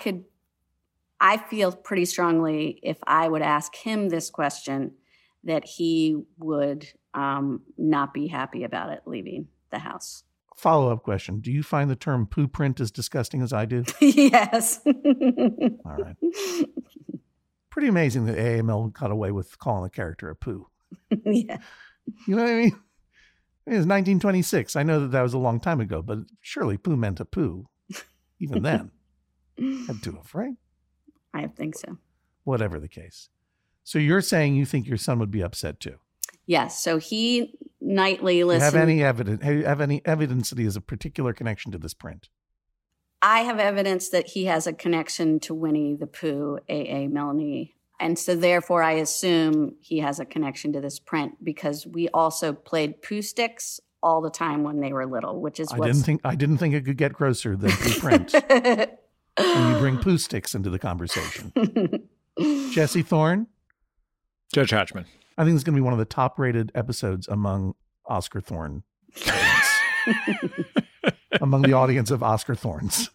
I feel pretty strongly if I would ask him this question that he would not be happy about it leaving the house. Follow-up question. Do you find the term Pooh print as disgusting as I do? Yes. All right. Pretty amazing that AML got away with calling a character a Pooh. Yeah. You know what I mean? It was 1926. I know that was a long time ago, but surely Pooh meant a Pooh. Even then. Had to have, right? I think so. Whatever the case. So you're saying you think your son would be upset too? Yes. So he nightly listens. Have any evidence that he has a particular connection to this print? I have evidence that he has a connection to Winnie the Pooh, A.A. Melanie. And so therefore I assume he has a connection to this print because we also played Pooh sticks all the time when they were little, which is I didn't think it could get grosser than Pooh print. And you bring Pooh sticks into the conversation. Jesse Thorne? Judge Hatchman. I think it's going to be one of the top rated episodes among Oscar Thorne audience. Among the audience of Oscar Thornes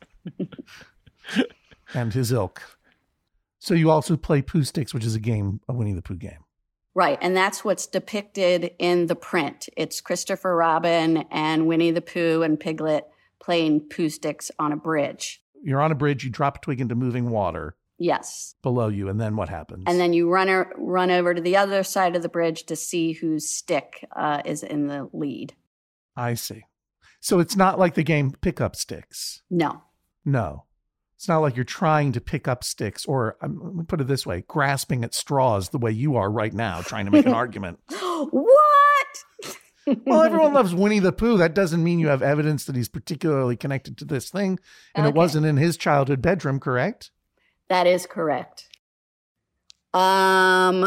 and his ilk. So you also play Pooh Sticks, which is a Winnie the Pooh game. Right. And that's what's depicted in the print. It's Christopher Robin and Winnie the Pooh and Piglet playing Pooh Sticks on a bridge. You're on a bridge, you drop a twig into moving water. Yes. Below you, and then what happens? And then you run over to the other side of the bridge to see whose stick is in the lead. I see. So it's not like the game Pick Up Sticks. No. No. It's not like you're trying to pick up sticks or, let me put it this way, grasping at straws the way you are right now, trying to make an argument. What? Well, everyone loves Winnie the Pooh. That doesn't mean you have evidence that he's particularly connected to this thing. And It wasn't in his childhood bedroom, correct? That is correct. Wait. I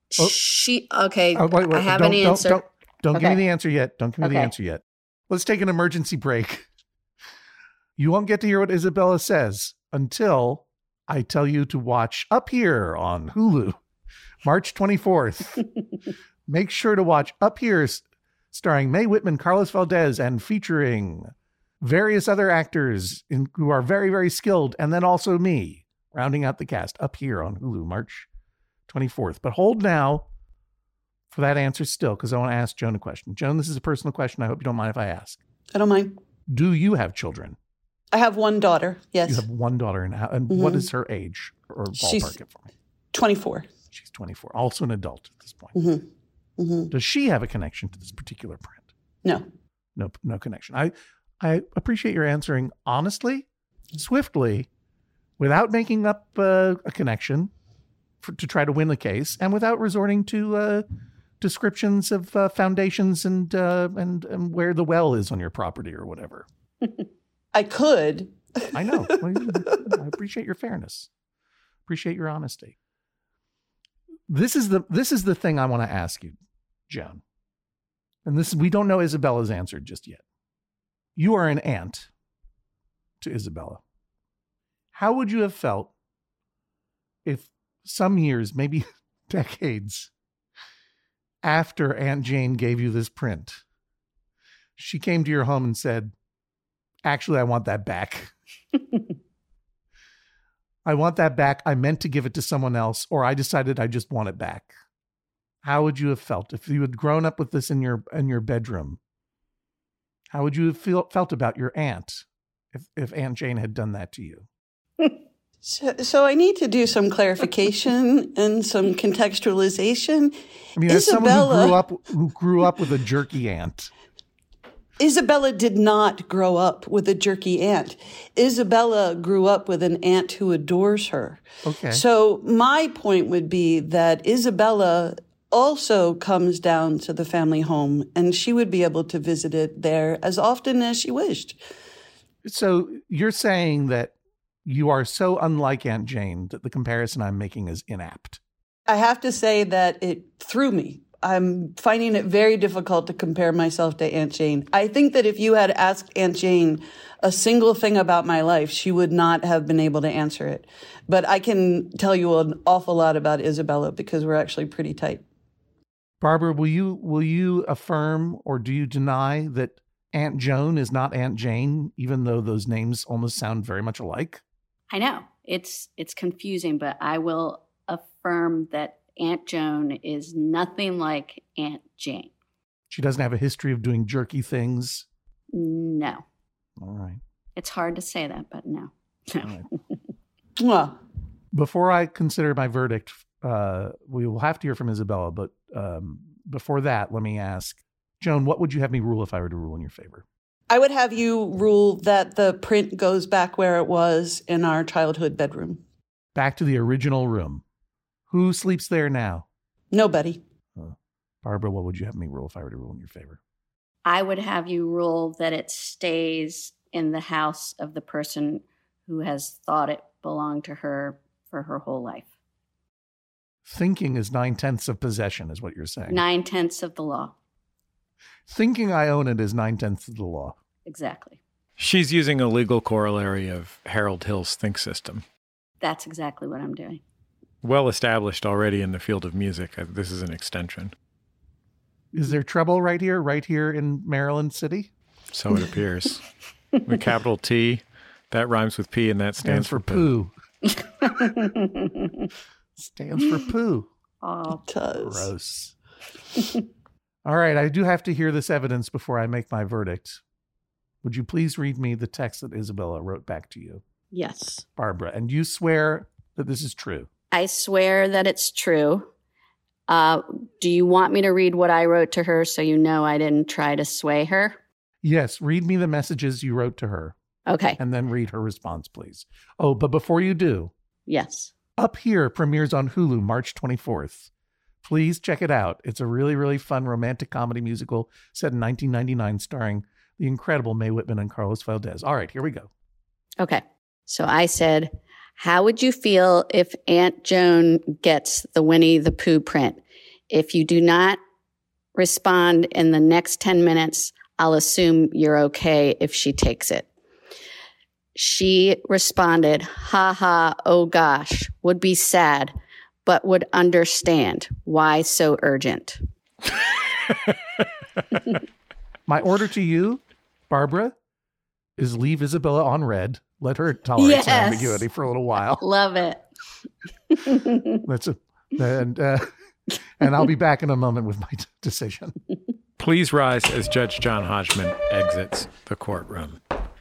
have an answer. Don't give me Okay. the answer yet. Don't give me the Okay. answer yet. Let's take an emergency break. You won't get to hear what Isabella says until I tell you to watch Up Here on Hulu, March 24th. Make sure to watch Up Here, starring Mae Whitman, Carlos Valdez, and featuring various other actors who are very, very skilled, and then also me, rounding out the cast, Up Here on Hulu, March 24th. But hold now for that answer still, because I want to ask Joan a question. Joan, this is a personal question. I hope you don't mind if I ask. I don't mind. Do you have children? I have one daughter. Yes. You have one daughter. And what is her age? Or ballpark it for me. 24. She's 24. Also an adult at this point. Does she have a connection to this particular print? No. No connection. I appreciate your answering honestly, swiftly, without making up a connection to try to win the case, and without resorting to descriptions of foundations and where the well is on your property or whatever. I could. I know. I appreciate your fairness. Appreciate your honesty. This is the thing I want to ask you, Joan. And we don't know Isabella's answer just yet. You are an aunt to Isabella. How would you have felt if some years, maybe decades after Aunt Jane gave you this print, she came to your home and said, actually, I want that back. I want that back. I meant to give it to someone else, or I decided I just want it back. How would you have felt if you had grown up with this in your bedroom? How would you have felt about your aunt if Aunt Jane had done that to you? So I need to do some clarification and some contextualization. I mean, as someone who grew up with a jerky aunt. Isabella did not grow up with a jerky aunt. Isabella grew up with an aunt who adores her. Okay. So my point would be that Isabella also comes down to the family home, and she would be able to visit it there as often as she wished. So you're saying that you are so unlike Aunt Jane that the comparison I'm making is inapt. I have to say that it threw me. I'm finding it very difficult to compare myself to Aunt Jane. I think that if you had asked Aunt Jane a single thing about my life, she would not have been able to answer it. But I can tell you an awful lot about Isabella because we're actually pretty tight. Barbara, will you affirm or do you deny that Aunt Joan is not Aunt Jane, even though those names almost sound very much alike? I know. It's confusing, but I will affirm that Aunt Joan is nothing like Aunt Jane. She doesn't have a history of doing jerky things? No. All right. It's hard to say that, but no. All right. Well, before I consider my verdict, we will have to hear from Isabella, but before that, let me ask, Joan, what would you have me rule if I were to rule in your favor? I would have you rule that the print goes back where it was in our childhood bedroom. Back to the original room. Who sleeps there now? Nobody. Barbara, what would you have me rule if I were to rule in your favor? I would have you rule that it stays in the house of the person who has thought it belonged to her for her whole life. Thinking is 9/10 of possession, is what you're saying. 9/10 of the law. Thinking I own it is 9/10 of the law. Exactly. She's using a legal corollary of Harold Hill's think system. That's exactly what I'm doing. Well established already in the field of music. This is an extension. Is there trouble right here in Maryland City? So it appears. With capital T, that rhymes with P, and that stands for poo. Stands for poo. Oh, It does. Gross. All right, I do have to hear this evidence before I make my verdict. Would you please read me the text that Isabella wrote back to you? yes. Barbara, and you swear that this is true. I swear that it's true. Do you want me to read what I wrote to her so you know I didn't try to sway her? Yes, read me the messages you wrote to her. Okay. And then read her response, please. Oh, but before you do, Yes. Up Here premieres on Hulu March 24th. Please check it out. It's a really, really fun romantic comedy musical set in 1999 starring the incredible Mae Whitman and Carlos Valdez. All right, here we go. Okay. So I said, how would you feel if Aunt Joan gets the Winnie the Pooh print? If you do not respond in the next 10 minutes, I'll assume you're okay if she takes it. She responded, ha ha, oh gosh, would be sad, but would understand. Why so urgent? My order to you, Barbara, is leave Isabella on red. Let her tolerate some ambiguity for a little while. Love it. And I'll be back in a moment with my decision. Please rise as Judge John Hodgman exits the courtroom.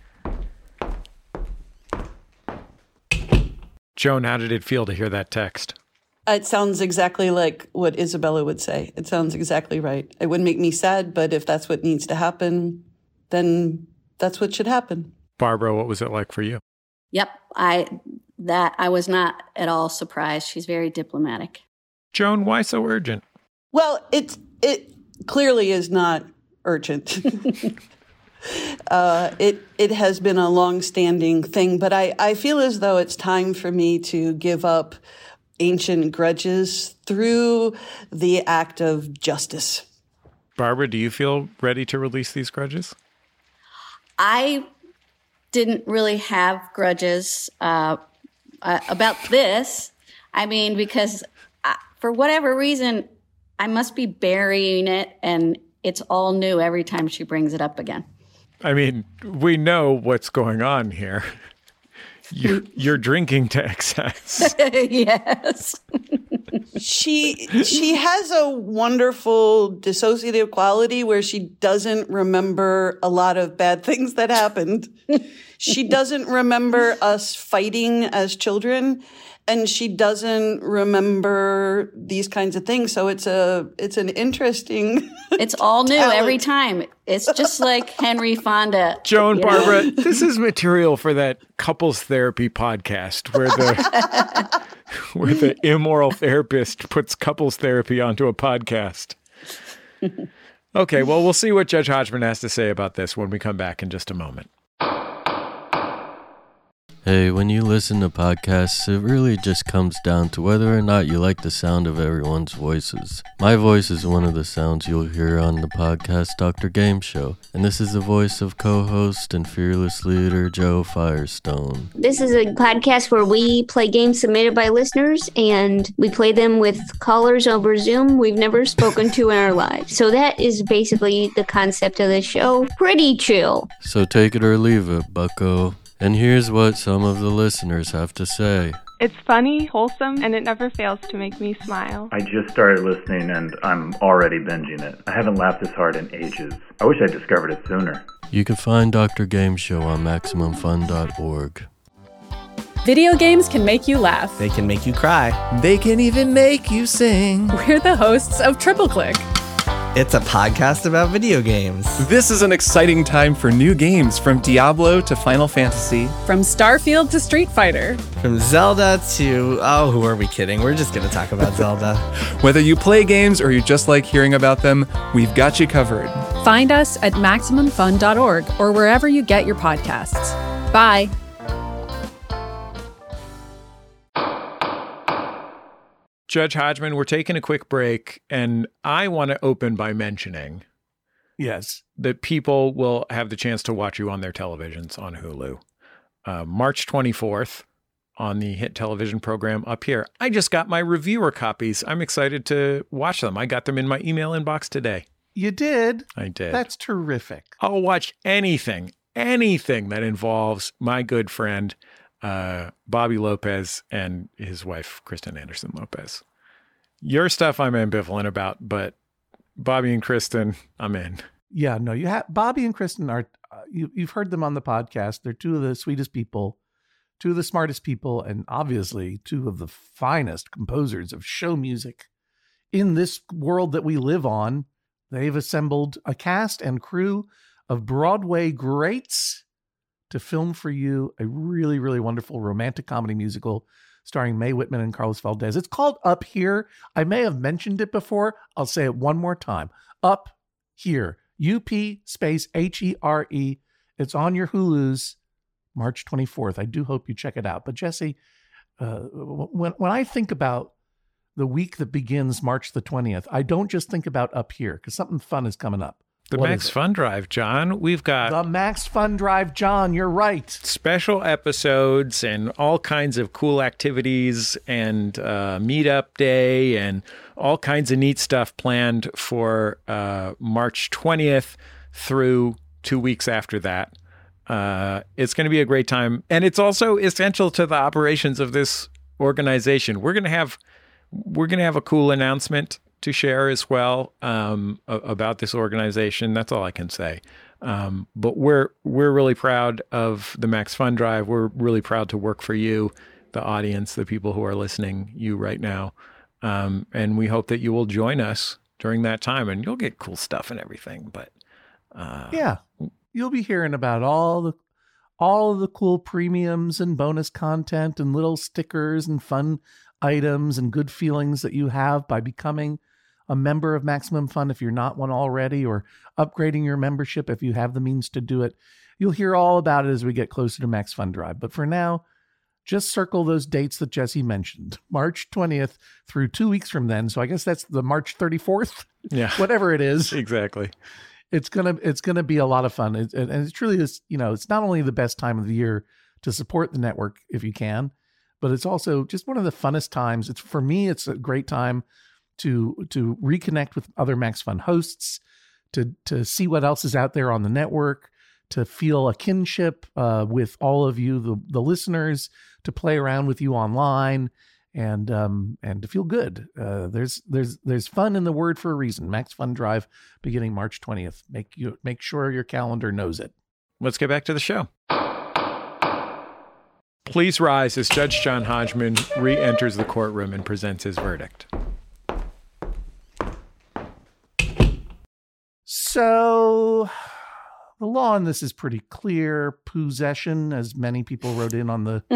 Joan, how did it feel to hear that text? It sounds exactly like what Isabella would say. It sounds exactly right. It wouldn't make me sad, but if that's what needs to happen, then that's what should happen. Barbara, what was it like for you? Yep. I was not at all surprised. She's very diplomatic. Joan, why so urgent? Well, it clearly is not urgent. It has been a long-standing thing, but I feel as though it's time for me to give up ancient grudges through the act of justice. Barbara, do you feel ready to release these grudges? I didn't really have grudges about this. I mean, because for whatever reason, I must be burying it, and it's all new every time she brings it up again. I mean, we know what's going on here. You're drinking to excess. Yes. She has a wonderful dissociative quality where she doesn't remember a lot of bad things that happened. She doesn't remember us fighting as children, and she doesn't remember these kinds of things. So it's an interesting. It's all new talent. every time. It's just like Henry Fonda. Joan, Barbara, this is material for that couples therapy podcast where the immoral therapist puts couples therapy onto a podcast. Okay, well, we'll see what Judge Hodgman has to say about this when we come back in just a moment. Hey, when you listen to podcasts, it really just comes down to whether or not you like the sound of everyone's voices. My voice is one of the sounds you'll hear on the podcast Dr. Game Show, and this is the voice of co-host and fearless leader Joe Firestone. This is a podcast where we play games submitted by listeners, and we play them with callers over Zoom we've never spoken to in our lives. So that is basically the concept of the show. Pretty chill. So take it or leave it, bucko. And here's what some of the listeners have to say. It's funny, wholesome, and it never fails to make me smile. I just started listening and I'm already binging it. I haven't laughed this hard in ages. I wish I discovered it sooner. You can find Dr. Game Show on MaximumFun.org. Video games can make you laugh. They can make you cry. They can even make you sing. We're the hosts of Triple Click. It's a podcast about video games. This is an exciting time for new games, from Diablo to Final Fantasy. From Starfield to Street Fighter. From Zelda to... oh, who are we kidding? We're just going to talk about Zelda. Whether you play games or you just like hearing about them, we've got you covered. Find us at MaximumFun.org or wherever you get your podcasts. Bye. Judge Hodgman, we're taking a quick break, and I want to open by mentioning that people will have the chance to watch you on their televisions on Hulu. March 24th on the hit television program Up Here. I just got my reviewer copies. I'm excited to watch them. I got them in my email inbox today. You did? I did. That's terrific. I'll watch anything that involves my good friend Bobby Lopez and his wife, Kristen Anderson Lopez. Your stuff I'm ambivalent about, but Bobby and Kristen, I'm in. Yeah, no, you have Bobby and Kristen are, you've heard them on the podcast. They're two of the sweetest people, two of the smartest people, and obviously two of the finest composers of show music in this world that we live on. They've assembled a cast and crew of Broadway greats to film for you a really, really wonderful romantic comedy musical starring Mae Whitman and Carlos Valdez. It's called Up Here. I may have mentioned it before. I'll say it one more time. Up Here. UP space HERE. It's on your Hulus March 24th. I do hope you check it out. But Jesse, when I think about the week that begins March the 20th, I don't just think about Up Here, because something fun is coming up. The Max Fun Drive, John. We've got the Max Fun Drive, John. You're right. Special episodes and all kinds of cool activities and meetup day and all kinds of neat stuff planned for March 20th through 2 weeks after that. It's going to be a great time. And it's also essential to the operations of this organization. We're going to have a cool announcement to share as well about this organization. That's all I can say. But we're really proud of the Max Fun Drive. We're really proud to work for you, the audience, the people who are listening, you right now. And we hope that you will join us during that time, and you'll get cool stuff and everything. But yeah, you'll be hearing about all of the cool premiums and bonus content and little stickers and fun items and good feelings that you have by becoming a member of Maximum Fun if you're not one already, or upgrading your membership if you have the means to do it. You'll hear all about it as we get closer to Max Fun Drive. But for now, just circle those dates that Jesse mentioned, March 20th through 2 weeks from then. So I guess that's the March 34th, whatever it is. Exactly. It's gonna be a lot of fun. And it's truly this, it's not only the best time of the year to support the network if you can, but it's also just one of the funnest times. For me, it's a great time to reconnect with other Max Fun hosts, to see what else is out there on the network, to feel a kinship with all of you, the listeners, to play around with you online, and to feel good. There's fun in the word for a reason. Max Fun Drive beginning March 20th. Make sure your calendar knows it. Let's get back to the show. Please rise as Judge John Hodgman re-enters the courtroom and presents his verdict. So the law on this is pretty clear. Possession, as many people wrote in on the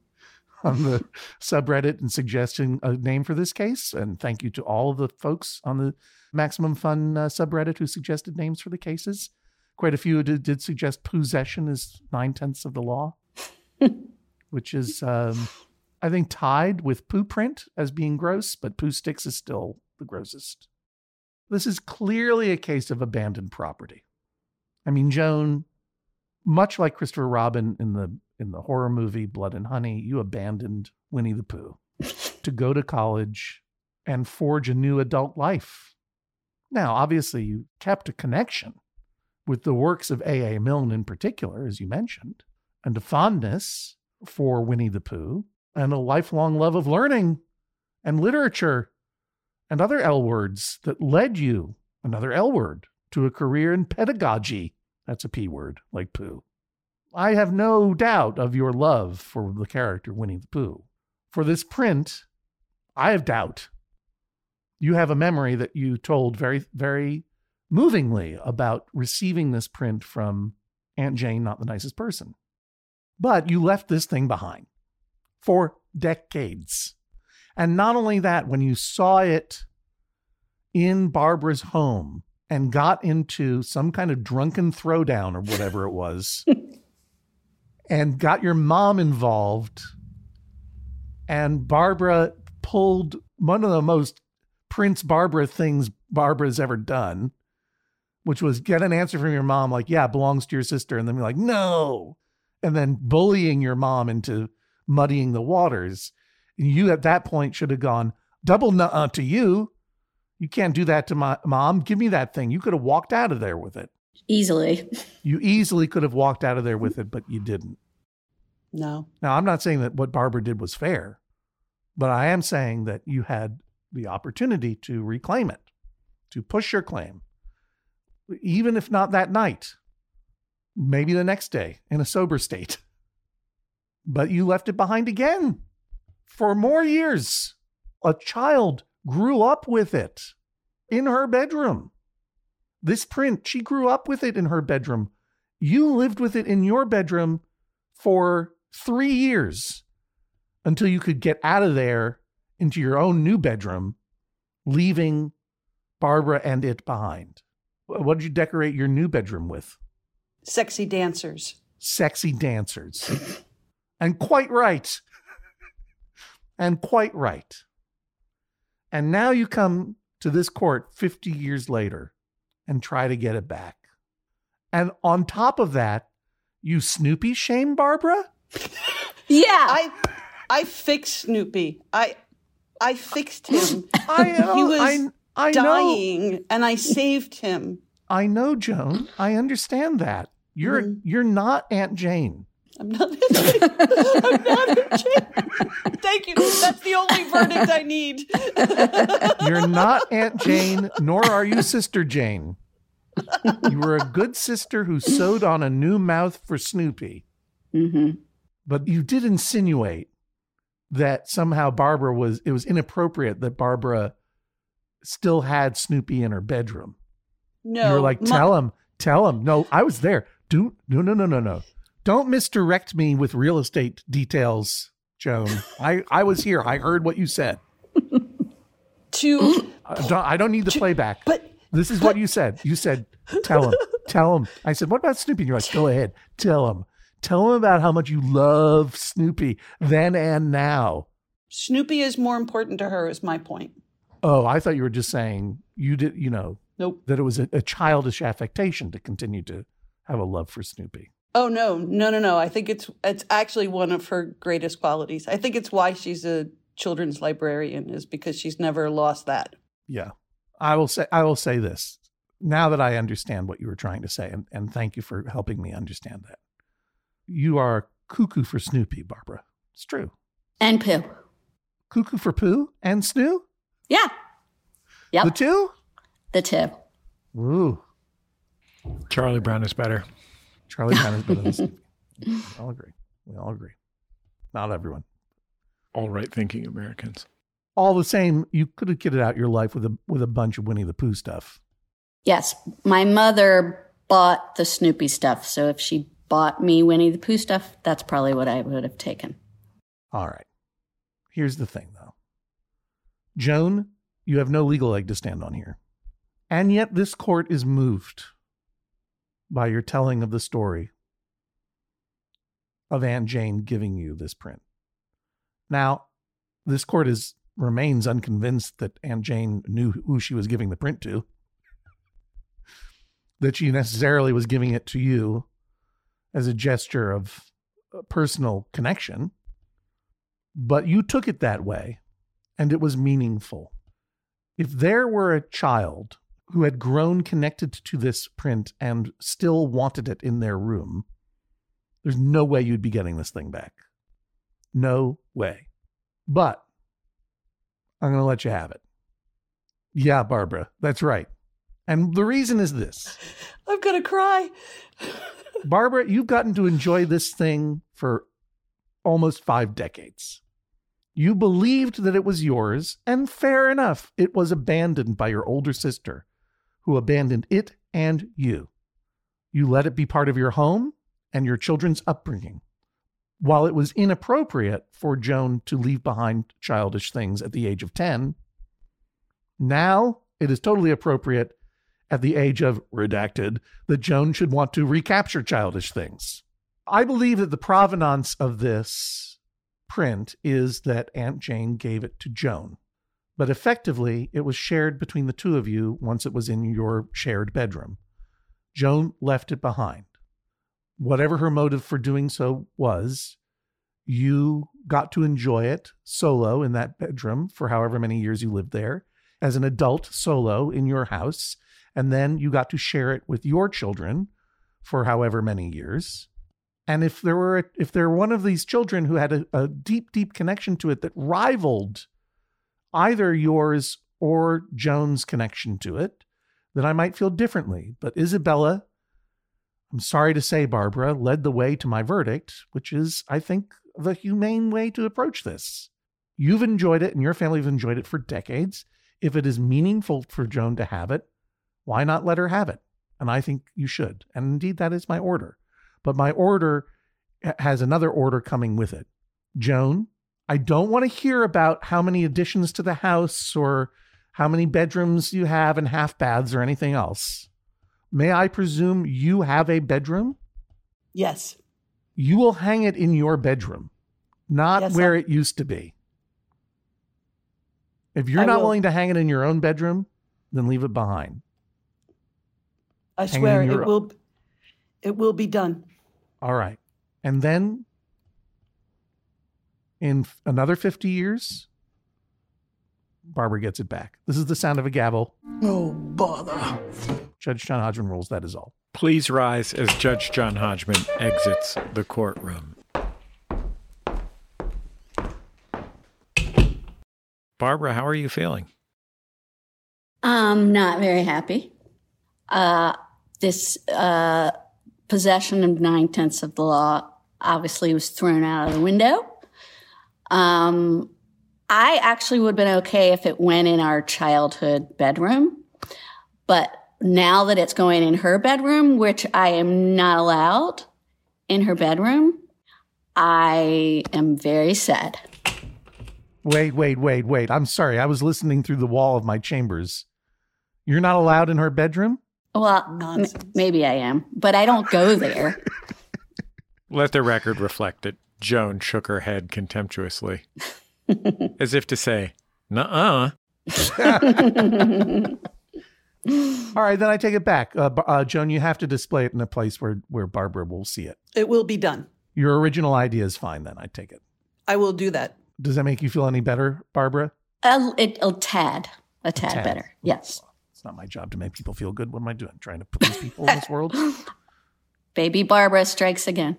subreddit and suggesting a name for this case. And thank you to all of the folks on the Maximum Fun subreddit who suggested names for the cases. Quite a few did suggest possession is 9/10 of the law, which is, I think, tied with poo print as being gross, but poo sticks is still the grossest. This is clearly a case of abandoned property. I mean, Joan, much like Christopher Robin in the horror movie Blood and Honey, you abandoned Winnie the Pooh to go to college and forge a new adult life. Now, obviously, you kept a connection with the works of A.A. Milne in particular, as you mentioned, and a fondness for Winnie the Pooh, and a lifelong love of learning and literature and other L words that led you, another L word, to a career in pedagogy. That's a P word, like Pooh. I have no doubt of your love for the character Winnie the Pooh. For this print, I have doubt. You have a memory that you told very, very movingly about receiving this print from Aunt Jane, not the nicest person. But you left this thing behind for decades. And not only that, when you saw it in Barbara's home and got into some kind of drunken throwdown or whatever it was, and got your mom involved, and Barbara pulled one of the most Prince Barbara things Barbara's ever done, which was get an answer from your mom like, yeah, it belongs to your sister. And then be like, no. And then bullying your mom into muddying the waters. You at that point should have gone, double nuh-uh to you. You can't do that to my mom. Give me that thing. You could have walked out of there with it. Easily. You easily could have walked out of there with it, but you didn't. No. Now, I'm not saying that what Barbara did was fair, but I am saying that you had the opportunity to reclaim it, to push your claim, even if not that night, maybe the next day in a sober state. But you left it behind again. For more years, a child grew up with it in her bedroom. This print, she grew up with it in her bedroom. You lived with it in your bedroom for 3 years until you could get out of there into your own new bedroom, leaving Barbara and it behind. What did you decorate your new bedroom with? Sexy dancers. Sexy dancers. And quite right. And quite right. And now you come to this court 50 years later and try to get it back. And on top of that, you Snoopy shame Barbara? Yeah. I fixed Snoopy. I fixed him. He was I dying, know. and I saved him. I know, Joan. I understand that. You're not Aunt Jane. I'm not Aunt Jane. Thank you. That's the only verdict I need. You're not Aunt Jane, nor are you Sister Jane. You were a good sister who sewed on a new mouth for Snoopy. Mm-hmm. But you did insinuate that somehow it was inappropriate that Barbara still had Snoopy in her bedroom. No. You were like, tell him. No, I was there. No. Don't misdirect me with real estate details, Joan. I was here. I heard what you said. I don't need the playback. But this is what you said. You said, tell him. I said, what about Snoopy? And you're like, go ahead. Tell him about how much you love Snoopy then and now. Snoopy is more important to her, is my point. Oh, I thought you were just saying Nope. that it was a childish affectation to continue to have a love for Snoopy. Oh, no. I think it's actually one of her greatest qualities. I think it's why she's a children's librarian, is because she's never lost that. Yeah. I will say this. Now that I understand what you were trying to say, and thank you for helping me understand that. You are cuckoo for Snoopy, Barbara. It's true. And Pooh. Cuckoo for Pooh and Snoo? Yeah. Yep. The two? The two. Ooh. Charlie Brown is better. Charlie Brown is better than Snoopy. We all agree. Not everyone. All right-thinking Americans. All the same, you could have kitted out your life with a bunch of Winnie the Pooh stuff. Yes. My mother bought the Snoopy stuff. So if she bought me Winnie the Pooh stuff, that's probably what I would have taken. All right. Here's the thing, though. Joan, you have no legal leg to stand on here. And yet this court is moved by your telling of the story of Aunt Jane giving you this print. Now, this court remains unconvinced that Aunt Jane knew who she was giving the print to, that she necessarily was giving it to you as a gesture of personal connection, but you took it that way, and it was meaningful. If there were a child who had grown connected to this print and still wanted it in their room, there's no way you'd be getting this thing back. No way. But I'm going to let you have it. Yeah, Barbara, that's right. And the reason is this. I'm going to cry. Barbara, you've gotten to enjoy this thing for almost 5 decades. You believed that it was yours, and fair enough, it was abandoned by your older sister, who abandoned it and you. You let it be part of your home and your children's upbringing. While it was inappropriate for Joan to leave behind childish things at the age of 10, now it is totally appropriate at the age of redacted that Joan should want to recapture childish things. I believe that the provenance of this print is that Aunt Jane gave it to Joan, but effectively it was shared between the two of you once it was in your shared bedroom. Joan left it behind. Whatever her motive for doing so was, you got to enjoy it solo in that bedroom for however many years you lived there, as an adult solo in your house, and then you got to share it with your children for however many years. And if there were one of these children who had a deep, deep connection to it that rivaled either yours or Joan's connection to it, then I might feel differently. But Isabella, I'm sorry to say, Barbara, led the way to my verdict, which is, I think, the humane way to approach this. You've enjoyed it and your family have enjoyed it for decades. If it is meaningful for Joan to have it, why not let her have it? And I think you should. And indeed, that is my order. But my order has another order coming with it. Joan, I don't want to hear about how many additions to the house or how many bedrooms you have and half baths or anything else. May I presume you have a bedroom? Yes. You will hang it in your bedroom, not where it used to be. If you're not willing to hang it in your own bedroom, then leave it behind. I swear it will be done. All right. And then in another 50 years, Barbara gets it back. This is the sound of a gavel. Oh, bother. Judge John Hodgman rules, that is all. Please rise as Judge John Hodgman exits the courtroom. Barbara, how are you feeling? Not very happy. This possession of 9/10 of the law obviously was thrown out of the window. I actually would have been okay if it went in our childhood bedroom, but now that it's going in her bedroom, which I am not allowed in her bedroom, I am very sad. Wait. I'm sorry. I was listening through the wall of my chambers. You're not allowed in her bedroom? Well, maybe I am, but I don't go there. Let the record reflect it. Joan shook her head contemptuously, as if to say, nuh-uh. All right, then I take it back. Joan, you have to display it in a place where Barbara will see it. It will be done. Your original idea is fine, then I take it. I will do that. Does that make you feel any better, Barbara? A tad better. Yes. It's not my job to make people feel good. What am I doing? Trying to please people in this world? Baby Barbara strikes again.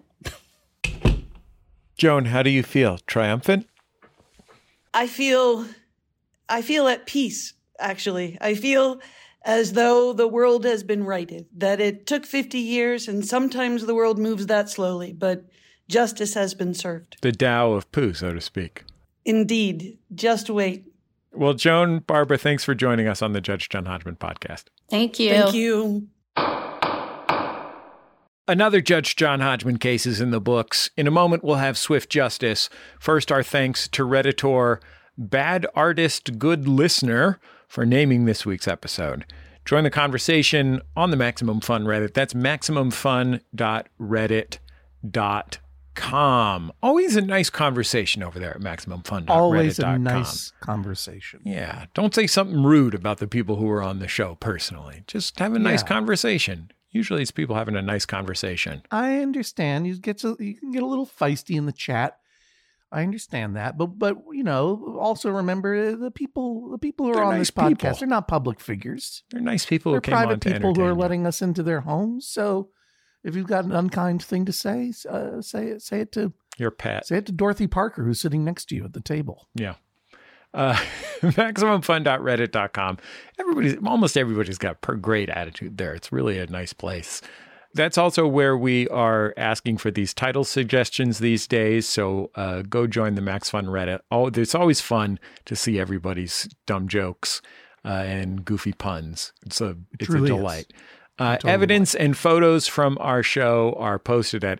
Joan, how do you feel? Triumphant? I feel at peace, actually. I feel as though the world has been righted, that it took 50 years and sometimes the world moves that slowly, but justice has been served. The Tao of Pooh, so to speak. Indeed. Just wait. Well, Joan, Barbara, thanks for joining us on the Judge John Hodgman podcast. Thank you. Thank you. Another Judge John Hodgman case is in the books. In a moment, we'll have swift justice. First, our thanks to Redditor Bad Artist Good Listener for naming this week's episode. Join the conversation on the Maximum Fun Reddit. That's maximumfun.reddit.com. Always a nice conversation over there at maximumfun.reddit.com. Always a nice conversation. Yeah. Don't say something rude about the people who are on the show personally. Just have a nice conversation. Usually it's people having a nice conversation. I understand. You can get a little feisty in the chat. I understand that, but also remember the people who are on this podcast. They're not public figures. They're nice people. They're private people who are letting us into their homes. So, if you've got an unkind thing to say, say it to your pet. Say it to Dorothy Parker, who's sitting next to you at the table. Yeah. MaximumFun.reddit.com. Almost everybody's got a great attitude there. It's really a nice place. That's also where we are asking for these title suggestions these days. So go join the Max Fun Reddit. It's always fun to see everybody's dumb jokes and goofy puns. It's a delight. Evidence and photos from our show are posted at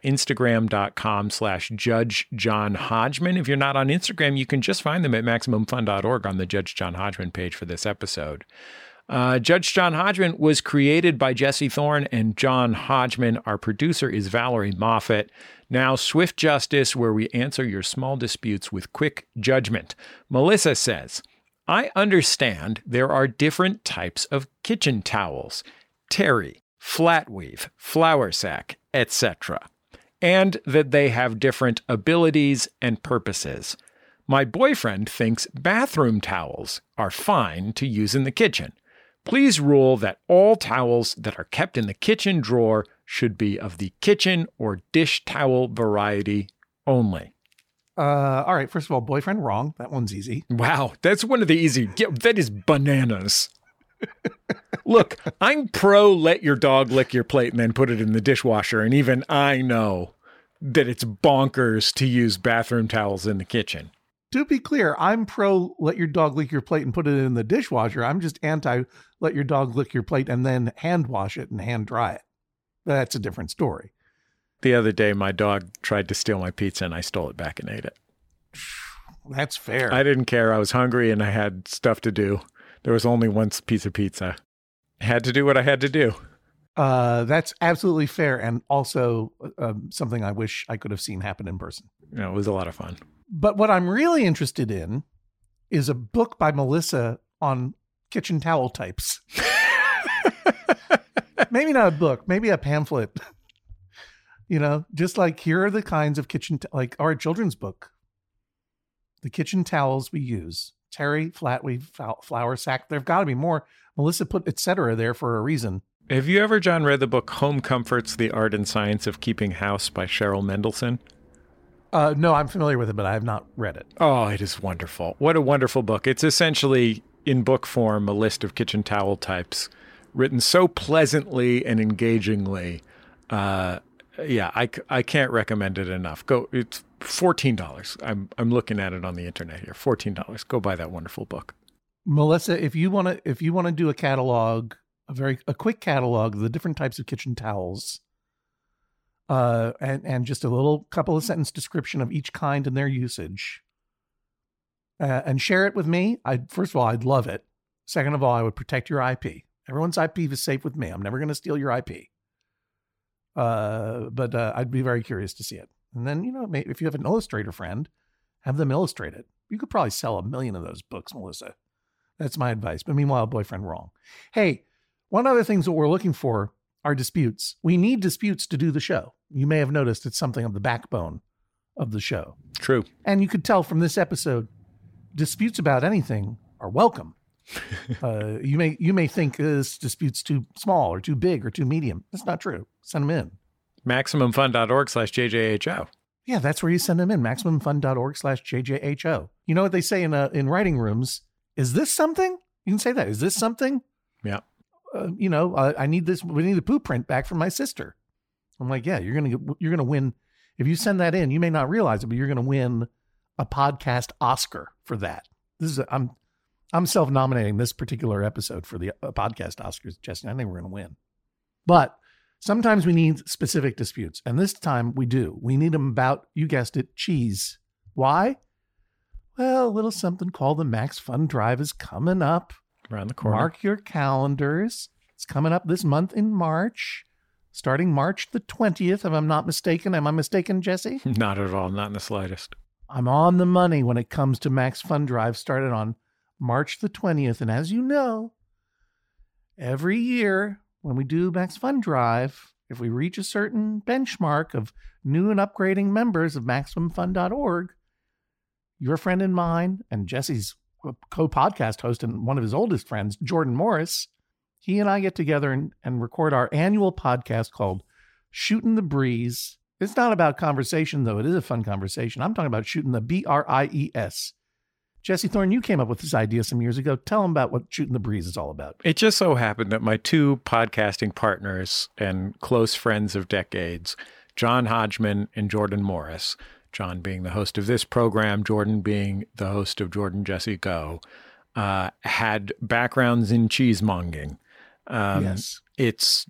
Instagram.com/Judge John Hodgman. If you're not on Instagram, you can just find them at MaximumFun.org on the Judge John Hodgman page for this episode. Judge John Hodgman was created by Jesse Thorne and John Hodgman. Our producer is Valerie Moffett. Now, swift justice, where we answer your small disputes with quick judgment. Melissa says, I understand there are different types of kitchen towels. Terry, flat weave, flour sack, etc., and that they have different abilities and purposes. My boyfriend thinks bathroom towels are fine to use in the kitchen. Please rule that all towels that are kept in the kitchen drawer should be of the kitchen or dish towel variety only. All right, first of all, boyfriend, wrong. That one's easy. Wow, that's one of the easy. That is bananas. Look, I'm pro let your dog lick your plate and then put it in the dishwasher. And even I know that it's bonkers to use bathroom towels in the kitchen. To be clear, I'm pro let your dog lick your plate and put it in the dishwasher. I'm just anti let your dog lick your plate and then hand wash it and hand dry it. That's a different story. The other day, my dog tried to steal my pizza and I stole it back and ate it. That's fair. I didn't care. I was hungry and I had stuff to do. There was only one piece of pizza. I had to do what I had to do. That's absolutely fair. And also something I wish I could have seen happen in person. It was a lot of fun. But what I'm really interested in is a book by Melissa on kitchen towel types. Maybe not a book, maybe a pamphlet. Just like here are the kinds of kitchen, like our children's book. The kitchen towels we use. Terry, flat weave, flour sack. There've got to be more. Melissa put et cetera there for a reason. Have you ever, John, read the book Home Comforts, The Art and Science of Keeping House by Cheryl Mendelson? No, I'm familiar with it, but I have not read it. Oh, it is wonderful. What a wonderful book. It's essentially, in book form, a list of kitchen towel types written so pleasantly and engagingly. I can't recommend it enough. Go. It's $14. I'm looking at it on the internet here. $14. Go buy that wonderful book. Melissa, if you want to do a catalog, a quick catalog of the different types of kitchen towels, and just a little couple of sentence description of each kind and their usage, and share it with me, first of all, I'd love it. Second of all, I would protect your IP. Everyone's IP is safe with me. I'm never going to steal your IP. But I'd be very curious to see it. And then, maybe if you have an illustrator friend, have them illustrate it. You could probably sell 1 million of those books, Melissa. That's my advice. But meanwhile, boyfriend, wrong. Hey, one other thing that we're looking for are disputes. We need disputes to do the show. You may have noticed it's something of the backbone of the show. True. And you could tell from this episode, disputes about anything are welcome. You may think this dispute's too small or too big or too medium. That's not true. Send them in. MaximumFun.org/JJHO. Yeah, that's where you send them in. MaximumFun.org/JJHO. You know what they say in writing rooms? Is this something? You can say that. Is this something? Yeah. I need this. We need the poo print back from my sister. I'm like, yeah, you're gonna win. If you send that in, you may not realize it, but you're gonna win a podcast Oscar for that. I'm self-nominating this particular episode for the podcast Oscars, Jesse. I think we're gonna win. But sometimes we need specific disputes, and this time we do. We need them about, you guessed it, cheese. Why? Well, a little something called the Max Fun Drive is coming up. Around the corner. Mark your calendars. It's coming up this month in March, starting March the 20th, if I'm not mistaken. Am I mistaken, Jesse? Not at all. Not in the slightest. I'm on the money when it comes to Max Fun Drive, started on March the 20th. And as you know, every year when we do Max Fun Drive, if we reach a certain benchmark of new and upgrading members of MaximumFun.org, your friend and mine, and Jesse's co-podcast host and one of his oldest friends, Jordan Morris, he and I get together and record our annual podcast called Shooting the Breeze. It's not about conversation, though. It is a fun conversation. I'm talking about shooting the BRIES. Jesse Thorne, you came up with this idea some years ago. Tell them about what Shooting the Breeze is all about. It just so happened that my two podcasting partners and close friends of decades, John Hodgman and Jordan Morris, John being the host of this program, Jordan being the host of Jordan Jesse Go, had backgrounds in cheesemonging. Yes. It's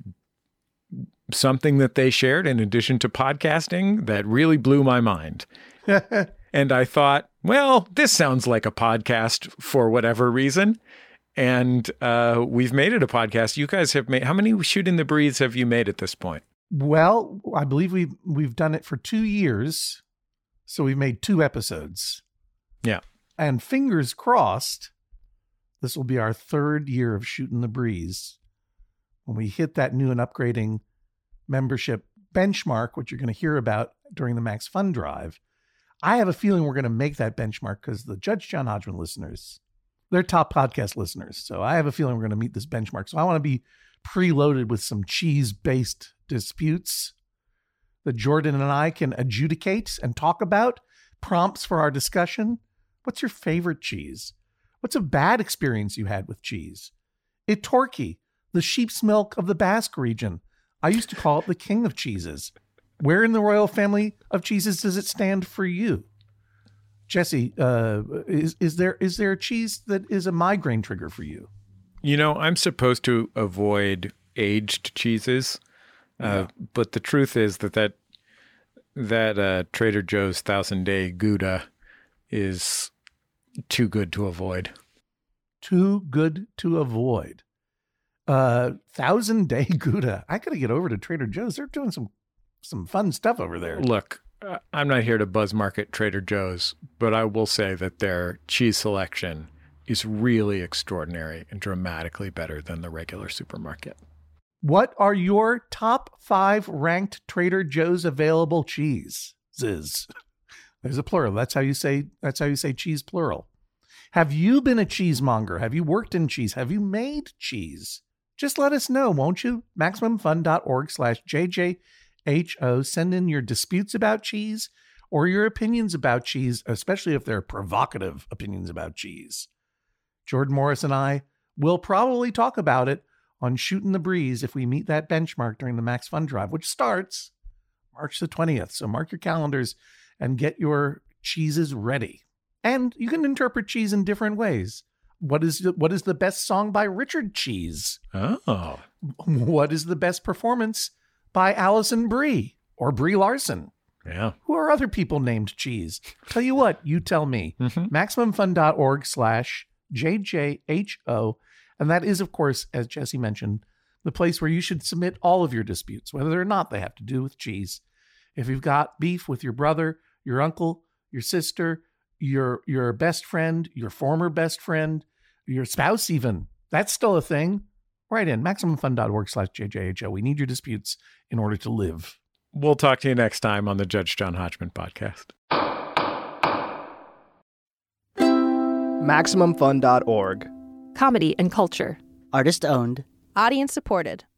something that they shared in addition to podcasting that really blew my mind. And I thought, well, this sounds like a podcast for whatever reason. And we've made it a podcast. You guys have made, how many Shooting the Breeze have you made at this point? Well, I believe we've done it for 2 years. So we've made 2 episodes. Yeah. And fingers crossed, this will be our 3rd year of Shooting the Breeze. When we hit that new and upgrading membership benchmark, which you're going to hear about during the Max Fun Drive, I have a feeling we're going to make that benchmark because the Judge John Hodgman listeners, they're top podcast listeners. So I have a feeling we're going to meet this benchmark. So I want to be preloaded with some cheese-based disputes that Jordan and I can adjudicate and talk about, prompts for our discussion. What's your favorite cheese? What's a bad experience you had with cheese? Itorki, the sheep's milk of the Basque region. I used to call it the king of cheeses. Where in the royal family of cheeses does it stand for you? Jesse, is there a cheese that is a migraine trigger for you? You know, I'm supposed to avoid aged cheeses. But the truth is that Trader Joe's 1000-day Gouda is too good to avoid. Too good to avoid. 1000-day Gouda. I got to get over to Trader Joe's. They're doing some fun stuff over there. Look, I'm not here to buzz market Trader Joe's, but I will say that their cheese selection is really extraordinary and dramatically better than the regular supermarket. What are your top 5 ranked Trader Joe's available cheeses? There's a plural. That's how you say cheese plural. Have you been a cheesemonger? Have you worked in cheese? Have you made cheese? Just let us know, won't you? MaximumFun.org/JJHO. Send in your disputes about cheese or your opinions about cheese, especially if they're provocative opinions about cheese. Jordan Morris and I will probably talk about it on Shootin' the Breeze if we meet that benchmark during the Max Fun Drive, which starts March the 20th. So mark your calendars and get your cheeses ready. And you can interpret cheese in different ways. What is the best song by Richard Cheese? Oh. What is the best performance by Alison Brie or Brie Larson? Yeah. Who are other people named Cheese? Tell you what, you tell me. MaximumFun.org/JJHO. And that is, of course, as Jesse mentioned, the place where you should submit all of your disputes, whether or not they have to do with cheese. If you've got beef with your brother, your uncle, your sister, your best friend, your former best friend, your spouse even, that's still a thing. Write in MaximumFun.org/JJHO. We need your disputes in order to live. We'll talk to you next time on the Judge John Hodgman podcast. MaximumFun.org. Comedy and culture. Artist owned. Audience supported.